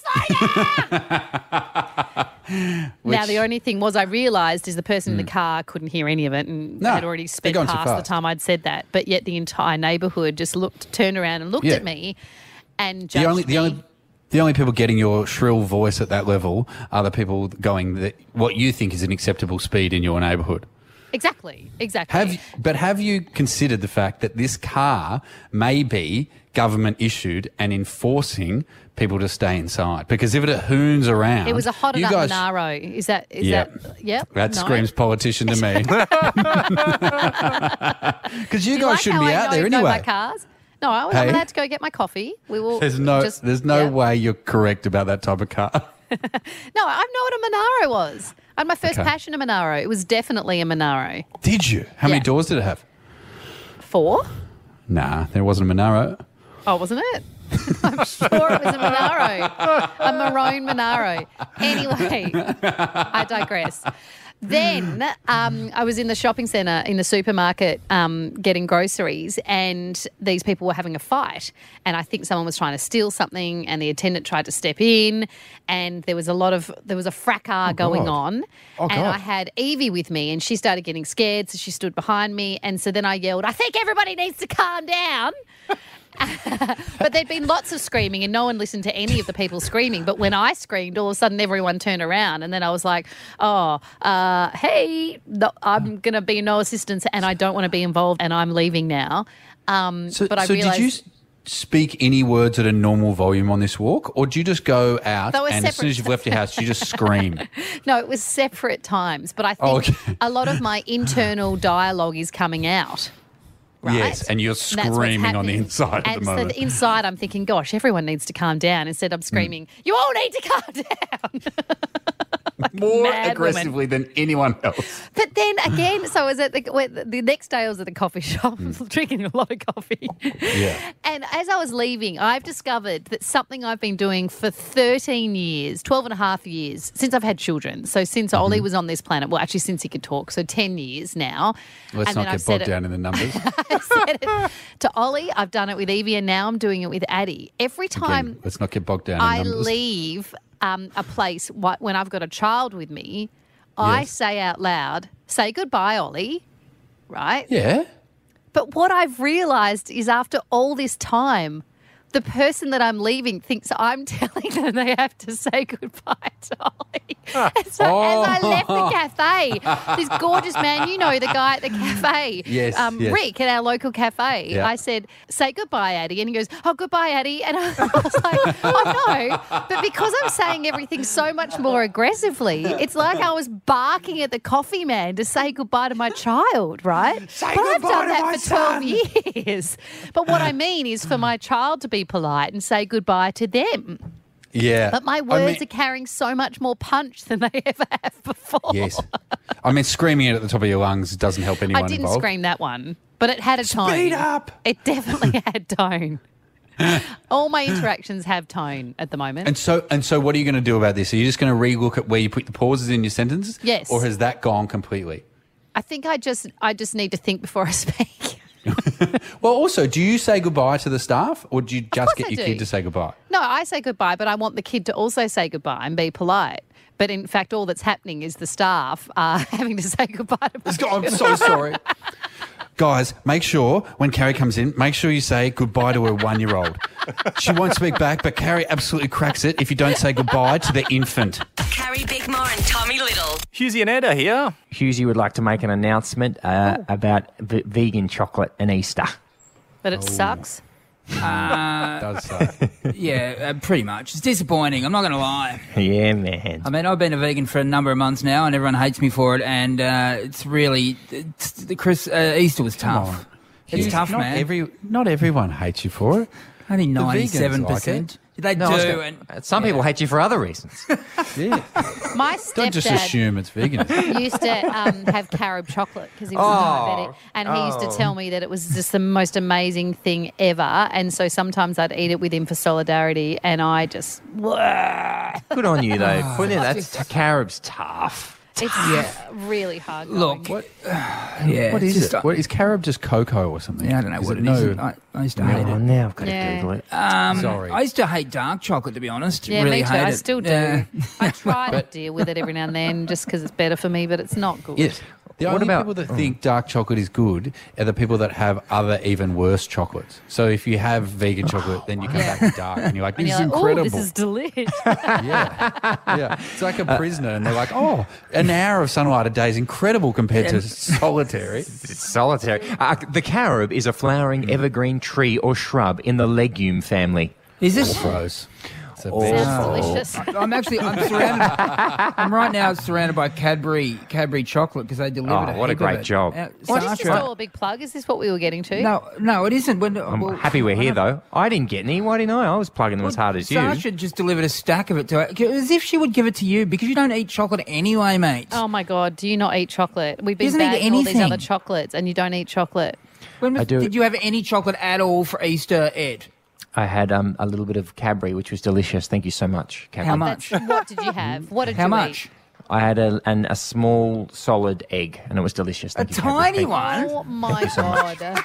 Speaker 5: Now, the only thing was I realised is the person in the car couldn't hear any of it and
Speaker 6: No,
Speaker 5: had already
Speaker 6: they're
Speaker 5: sped
Speaker 6: going too
Speaker 5: past the
Speaker 6: fast.
Speaker 5: time I'd said that. But yet the entire neighbourhood just looked, turned around and looked
Speaker 6: Yeah.
Speaker 5: at me and judged
Speaker 6: The only, the
Speaker 5: me.
Speaker 6: only, the only people getting your shrill voice at that level are the people going the, what you think is an acceptable speed in your neighbourhood.
Speaker 5: Exactly, exactly.
Speaker 6: Have, but have you considered the fact that this car may be government issued and enforcing people to stay inside? Because if it hoons around,
Speaker 5: It was a hotted
Speaker 6: you
Speaker 5: up
Speaker 6: guys,
Speaker 5: Monaro. Is that, is
Speaker 6: Yep.
Speaker 5: that, yep?
Speaker 6: That
Speaker 5: no?
Speaker 6: screams politician to me. Because you
Speaker 5: Do
Speaker 6: guys
Speaker 5: like
Speaker 6: shouldn't
Speaker 5: how
Speaker 6: be
Speaker 5: I
Speaker 6: out there
Speaker 5: know, know my
Speaker 6: anyway.
Speaker 5: cars? No, I was
Speaker 6: Hey?
Speaker 5: I'm allowed to go get my coffee. We will
Speaker 6: There's no,
Speaker 5: just,
Speaker 6: there's no
Speaker 5: yeah.
Speaker 6: way you're correct about that type of car.
Speaker 5: No, I know what a Monaro was. I had my first
Speaker 6: Okay.
Speaker 5: passion a Monaro. It was definitely a Monaro.
Speaker 6: Did you? How many
Speaker 5: Yeah.
Speaker 6: doors did it have?
Speaker 5: Four?
Speaker 6: Nah, there wasn't a Monaro.
Speaker 5: Oh, wasn't it? I'm sure it was a Monaro, a maroon Monaro. Anyway, I digress. Then um, I was in the shopping centre, in the supermarket, um, getting groceries, and these people were having a fight. And I think someone was trying to steal something, and the attendant tried to step in, and there was a lot of there was a fracas going
Speaker 18: God.
Speaker 5: on.
Speaker 18: Oh,
Speaker 5: and
Speaker 18: God.
Speaker 5: I had Evie with me, and she started getting scared, so she stood behind me, and so then I yelled, "I think everybody needs to calm down." But there'd been lots of screaming and no one listened to any of the people screaming. But when I screamed, all of a sudden everyone turned around, and then I was like, oh, uh, hey, no, I'm going to be no assistance and I don't want to be involved and I'm leaving now. Um,
Speaker 6: So,
Speaker 5: but I
Speaker 6: so
Speaker 5: realised...
Speaker 6: did you speak any words at a normal volume on this walk, or do you just go out
Speaker 5: They were
Speaker 6: and as soon
Speaker 5: separate-
Speaker 6: as you've left your house, you just scream?
Speaker 5: No, it was separate times, but I think
Speaker 6: Oh, okay.
Speaker 5: a lot of my internal dialogue is coming out. Right?
Speaker 6: Yes, and you're
Speaker 5: And that's what's
Speaker 6: screaming on the
Speaker 5: happening.
Speaker 6: inside at
Speaker 5: and
Speaker 6: the moment.
Speaker 5: so inside, I'm thinking, gosh, everyone needs to calm down. Instead, I'm screaming, you all need to calm down.
Speaker 6: More
Speaker 5: mad
Speaker 6: aggressively than anyone else.
Speaker 5: But then again, so I was at the, well, the next day I was at the coffee shop drinking a lot of coffee.
Speaker 6: Yeah.
Speaker 5: And as I was leaving, I've discovered that something I've been doing for thirteen years, twelve and a half years, since I've had children. So since
Speaker 6: Mm-hmm.
Speaker 5: Ollie was on this planet, well, actually since he could talk, so ten years now.
Speaker 6: Let's
Speaker 5: And
Speaker 6: not
Speaker 5: then I've
Speaker 6: get
Speaker 5: said
Speaker 6: bogged
Speaker 5: it-
Speaker 6: down in the numbers.
Speaker 5: I said it to Ollie, I've done it with Evie, and now I'm doing it with Addie. Every time
Speaker 6: Again, let's not get bogged down
Speaker 5: I
Speaker 6: in numbers.
Speaker 5: leave um, a place wh- when I've got a child with me, I
Speaker 6: Yes.
Speaker 5: say out loud, say goodbye, Ollie, right?
Speaker 6: Yeah.
Speaker 5: But what I've realised is after all this time, the person that I'm leaving thinks I'm telling them they have to say goodbye to Ollie. And so as I left the cafe, this gorgeous man, you know, the guy at the cafe,
Speaker 6: Yes,
Speaker 5: um,
Speaker 6: yes.
Speaker 5: Rick at our local cafe,
Speaker 6: Yeah.
Speaker 5: I said, say goodbye, Addie. And he goes, oh, goodbye, Addie. And I was like, I know. But because I'm saying everything so much more aggressively, it's like I was barking at the coffee man to say goodbye to my child, right?
Speaker 6: Say
Speaker 5: but I've
Speaker 6: goodbye
Speaker 5: done
Speaker 6: to
Speaker 5: that
Speaker 6: my
Speaker 5: for twelve
Speaker 6: son.
Speaker 5: years. But what I mean is for my child to be polite and say goodbye to them.
Speaker 6: Yeah.
Speaker 5: But my
Speaker 6: I
Speaker 5: words
Speaker 6: mean-
Speaker 5: are carrying so much more punch than they ever have before.
Speaker 6: Yes. I mean, screaming it at the top of your lungs doesn't help anyone
Speaker 5: I didn't
Speaker 6: involved.
Speaker 5: scream that one, but it had a tone.
Speaker 6: Speed up.
Speaker 5: It definitely had tone. All my interactions have tone at the moment.
Speaker 6: And so, and so, what are you going to do about this? Are you just going to re-look at where you put the pauses in your sentences?
Speaker 5: Yes.
Speaker 6: Or has that gone completely?
Speaker 5: I think I just I just need to think before I speak.
Speaker 6: Well, also, do you say goodbye to the staff, or do you just
Speaker 5: course
Speaker 6: get
Speaker 5: I
Speaker 6: your
Speaker 5: do.
Speaker 6: kid to say goodbye?
Speaker 5: No, I say goodbye, but I want the kid to also say goodbye and be polite. But in fact, all that's happening is the staff are having to say goodbye to my
Speaker 6: I'm so sorry. Guys, make sure when Carrie comes in, make sure you say goodbye to her one-year-old. She won't speak back, but Carrie absolutely cracks it if you don't say goodbye to the infant.
Speaker 3: Carrie Bickmore and Tommy Little.
Speaker 4: Hughesy and Edda here.
Speaker 18: Hughesy would like to make an announcement uh, about v- vegan chocolate and Easter.
Speaker 5: But it sucks.
Speaker 19: Uh,
Speaker 6: does suck.
Speaker 19: Yeah, uh, pretty much. It's disappointing. I'm not going to lie.
Speaker 18: Yeah, man.
Speaker 19: I mean, I've been a vegan for a number of months now, and everyone hates me for it. And uh, it's really, it's, the Chris uh, Easter was tough.
Speaker 6: on.
Speaker 19: It's
Speaker 6: Hughes,
Speaker 19: tough,
Speaker 6: not
Speaker 19: man.
Speaker 6: Every, not everyone hates you for it.
Speaker 19: Only
Speaker 6: The vegans
Speaker 19: ninety-seven
Speaker 6: like
Speaker 19: percent.
Speaker 6: it.
Speaker 19: They
Speaker 18: No, I was
Speaker 19: do.
Speaker 18: gonna-
Speaker 19: And
Speaker 18: Some people hate you for other reasons.
Speaker 6: Yeah.
Speaker 5: My
Speaker 6: Don't just
Speaker 5: stepdad
Speaker 6: assume it's vegan.
Speaker 5: used to um, have carob chocolate because he was
Speaker 18: Oh,
Speaker 5: a diabetic, and he used to
Speaker 18: oh.
Speaker 5: tell me that it was just the most amazing thing ever. And so sometimes I'd eat it with him for solidarity, and I just
Speaker 18: Good on you, though. Put in that's carob's tough.
Speaker 5: it's
Speaker 19: Yeah.
Speaker 5: really hard.
Speaker 19: look,
Speaker 5: going.
Speaker 19: what? yeah,
Speaker 6: What
Speaker 19: it's
Speaker 6: is
Speaker 19: just,
Speaker 6: it? What is carob? Just cocoa or something?
Speaker 19: Yeah, I don't know
Speaker 6: Is
Speaker 19: what
Speaker 6: it
Speaker 19: it is.
Speaker 6: no,
Speaker 19: I, I used to hate
Speaker 18: Oh,
Speaker 19: it.
Speaker 18: now I've got to
Speaker 5: Yeah.
Speaker 18: Google it.
Speaker 19: Um,
Speaker 6: Sorry.
Speaker 19: I used to hate dark chocolate, to be honest.
Speaker 5: Yeah,
Speaker 19: really
Speaker 5: me too.
Speaker 19: hate
Speaker 5: I
Speaker 19: it.
Speaker 5: still do.
Speaker 19: Yeah.
Speaker 5: I try to deal with it every now and then just because it's better for me, but it's not good.
Speaker 6: Yes. The
Speaker 18: What
Speaker 6: only
Speaker 18: about-
Speaker 6: people that think dark chocolate is good are the people that have other even worse chocolates. So if you have vegan chocolate, then you come
Speaker 5: Yeah.
Speaker 6: back to dark and you're like,
Speaker 5: And
Speaker 6: this
Speaker 5: you're
Speaker 6: is
Speaker 5: like, oh,
Speaker 6: incredible.
Speaker 5: this is delicious.
Speaker 6: yeah. yeah. It's like a prisoner and they're like, oh, an hour of sunlight a day is incredible compared to solitary.
Speaker 18: It's solitary. Uh, the carob is a flowering evergreen tree or shrub in the legume family.
Speaker 19: Is this?
Speaker 6: Gross. It's a
Speaker 18: Oh.
Speaker 6: vegetable.
Speaker 5: Sounds delicious.
Speaker 19: I'm actually I'm surrounded. I'm right now surrounded by Cadbury Cadbury chocolate because they delivered.
Speaker 18: Oh, what a
Speaker 19: heap of
Speaker 18: great
Speaker 19: it.
Speaker 18: job.
Speaker 19: Uh,
Speaker 5: What is this
Speaker 19: Sasha-
Speaker 5: all a big plug? Is this what we were getting to?
Speaker 19: No, no, it isn't. When,
Speaker 18: I'm
Speaker 19: well,
Speaker 18: happy we're here, though. I didn't get any. Why didn't I? I was plugging them as hard as you.
Speaker 19: Sasha just delivered a stack of it to her, as if she would give it to you because you don't eat chocolate anyway, mate.
Speaker 5: Oh my God, do you not eat chocolate? We've been
Speaker 19: Doesn't eat
Speaker 5: bagging all these
Speaker 19: anything.
Speaker 5: other chocolates and you don't eat chocolate.
Speaker 19: When
Speaker 18: I do-
Speaker 19: did you have any chocolate at all for Easter, Ed?
Speaker 18: I had um, a little bit of Cadbury, which was delicious. Thank you so much, Cadbury.
Speaker 19: How much?
Speaker 5: That's, what did you have? What did
Speaker 19: How
Speaker 5: you
Speaker 19: much?
Speaker 5: eat?
Speaker 18: I had a, an, a small solid egg, and it was delicious.
Speaker 19: A
Speaker 18: Thank you, Cadbury.
Speaker 19: tiny
Speaker 18: Thank you.
Speaker 19: one.
Speaker 5: Oh my God.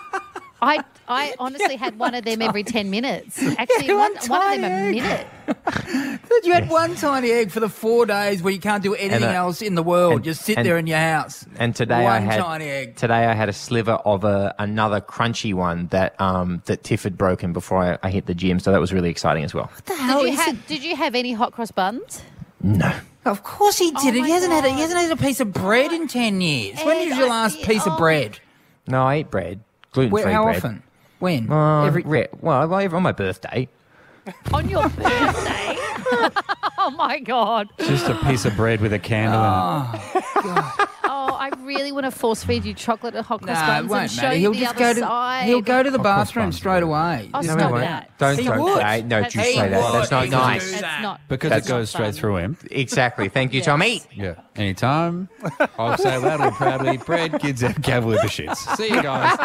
Speaker 5: I I honestly had one of them every ten minutes. Actually, one, one of them a minute.
Speaker 19: You had one tiny egg for the four days where you can't do anything
Speaker 18: And, uh,
Speaker 19: else in the world.
Speaker 18: and-
Speaker 19: Just sit
Speaker 18: and-
Speaker 19: there in your house.
Speaker 18: And today
Speaker 19: one
Speaker 18: I had
Speaker 19: tiny egg.
Speaker 18: today I had a sliver of a another crunchy one that um that Tiff had broken before I, I hit the gym. So that was really exciting as well.
Speaker 19: the hell
Speaker 5: Did you,
Speaker 19: is
Speaker 5: have,
Speaker 19: it?
Speaker 5: did you have any hot cross buns?
Speaker 18: No.
Speaker 19: Of course he
Speaker 5: Oh
Speaker 19: did it.
Speaker 5: my
Speaker 19: He hasn't had a,
Speaker 5: God.
Speaker 19: he hasn't had a piece of bread in ten years. When
Speaker 5: Ed,
Speaker 19: was your
Speaker 5: I-
Speaker 19: last piece
Speaker 5: oh.
Speaker 19: of bread?
Speaker 18: No, I eat bread. Gluten free
Speaker 19: Where, how
Speaker 18: bread.
Speaker 19: often? When?
Speaker 18: Uh,
Speaker 19: Every-
Speaker 18: re- well, well, on my birthday.
Speaker 5: On your birthday? Oh, my God.
Speaker 6: Just a piece of bread with a candle in it.
Speaker 5: Oh, I really want to force feed you chocolate and hot cross
Speaker 19: Nah, it
Speaker 5: buns and
Speaker 19: won't
Speaker 5: show
Speaker 19: matter.
Speaker 5: you
Speaker 19: He'll
Speaker 5: the
Speaker 19: just
Speaker 5: other
Speaker 19: go to
Speaker 5: side.
Speaker 19: he'll go to the
Speaker 6: Hot cross
Speaker 19: bathroom
Speaker 6: buns,
Speaker 19: straight away.
Speaker 5: Oh,
Speaker 19: There's
Speaker 5: stop
Speaker 19: no way.
Speaker 5: that.
Speaker 18: Don't
Speaker 19: He
Speaker 18: don't
Speaker 19: would.
Speaker 18: say don't
Speaker 5: That's
Speaker 18: you
Speaker 5: not
Speaker 18: say that.
Speaker 5: fun.
Speaker 18: That's not
Speaker 19: He would
Speaker 18: nice.
Speaker 19: do
Speaker 5: That's not.
Speaker 6: Because
Speaker 18: That's
Speaker 6: it goes
Speaker 5: not
Speaker 6: straight
Speaker 5: fun.
Speaker 6: through him.
Speaker 18: Exactly. Thank you,
Speaker 5: Yes.
Speaker 18: Tommy.
Speaker 6: Yeah. Anytime. I'll say loudly and proudly, bread, kids have cavalier for shits. See you guys.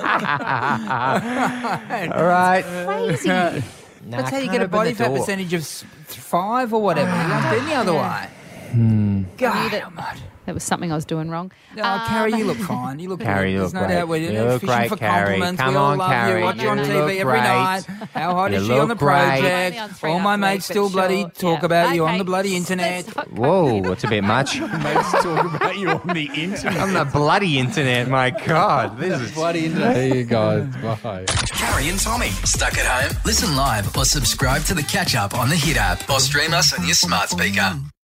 Speaker 18: All right.
Speaker 5: Crazy.
Speaker 18: Nah,
Speaker 19: That's how you
Speaker 18: can't
Speaker 19: get a
Speaker 18: open
Speaker 19: body
Speaker 18: the
Speaker 19: fat
Speaker 18: door.
Speaker 19: percentage of s- five or whatever. You don't do the other way.
Speaker 18: Hmm.
Speaker 19: God,
Speaker 5: that, that was something I was doing wrong.
Speaker 19: No,
Speaker 5: Um,
Speaker 19: Carrie, you look fine. You look
Speaker 18: Carrie,
Speaker 19: good.
Speaker 18: you
Speaker 19: There's
Speaker 18: look
Speaker 19: no
Speaker 18: great.
Speaker 19: doubt we're
Speaker 18: You
Speaker 19: doing
Speaker 18: look
Speaker 19: fishing
Speaker 18: great,
Speaker 19: for
Speaker 18: Carrie.
Speaker 19: compliments.
Speaker 18: Come
Speaker 19: we all
Speaker 18: on,
Speaker 19: love
Speaker 18: Carrie.
Speaker 19: you. Watch you on
Speaker 18: You
Speaker 19: T
Speaker 18: look
Speaker 19: V every
Speaker 18: great.
Speaker 19: night. How hot
Speaker 18: You
Speaker 19: is she on the
Speaker 18: look great.
Speaker 19: project?
Speaker 5: Only on three
Speaker 19: All my
Speaker 5: nights a
Speaker 19: mates
Speaker 5: week,
Speaker 19: still
Speaker 5: but
Speaker 19: bloody
Speaker 5: sure.
Speaker 19: talk
Speaker 5: Yeah.
Speaker 19: about you on
Speaker 5: Okay.
Speaker 19: the bloody internet.
Speaker 18: Whoa, it's a bit much.
Speaker 6: Mates talk about you on the internet.
Speaker 18: On the bloody internet, my God. This is
Speaker 6: Bloody internet. There you go. Bye.
Speaker 20: Carrie and Tommy. Stuck at home? Listen live or subscribe to the catch up on the Hit app or stream us on your smart speaker.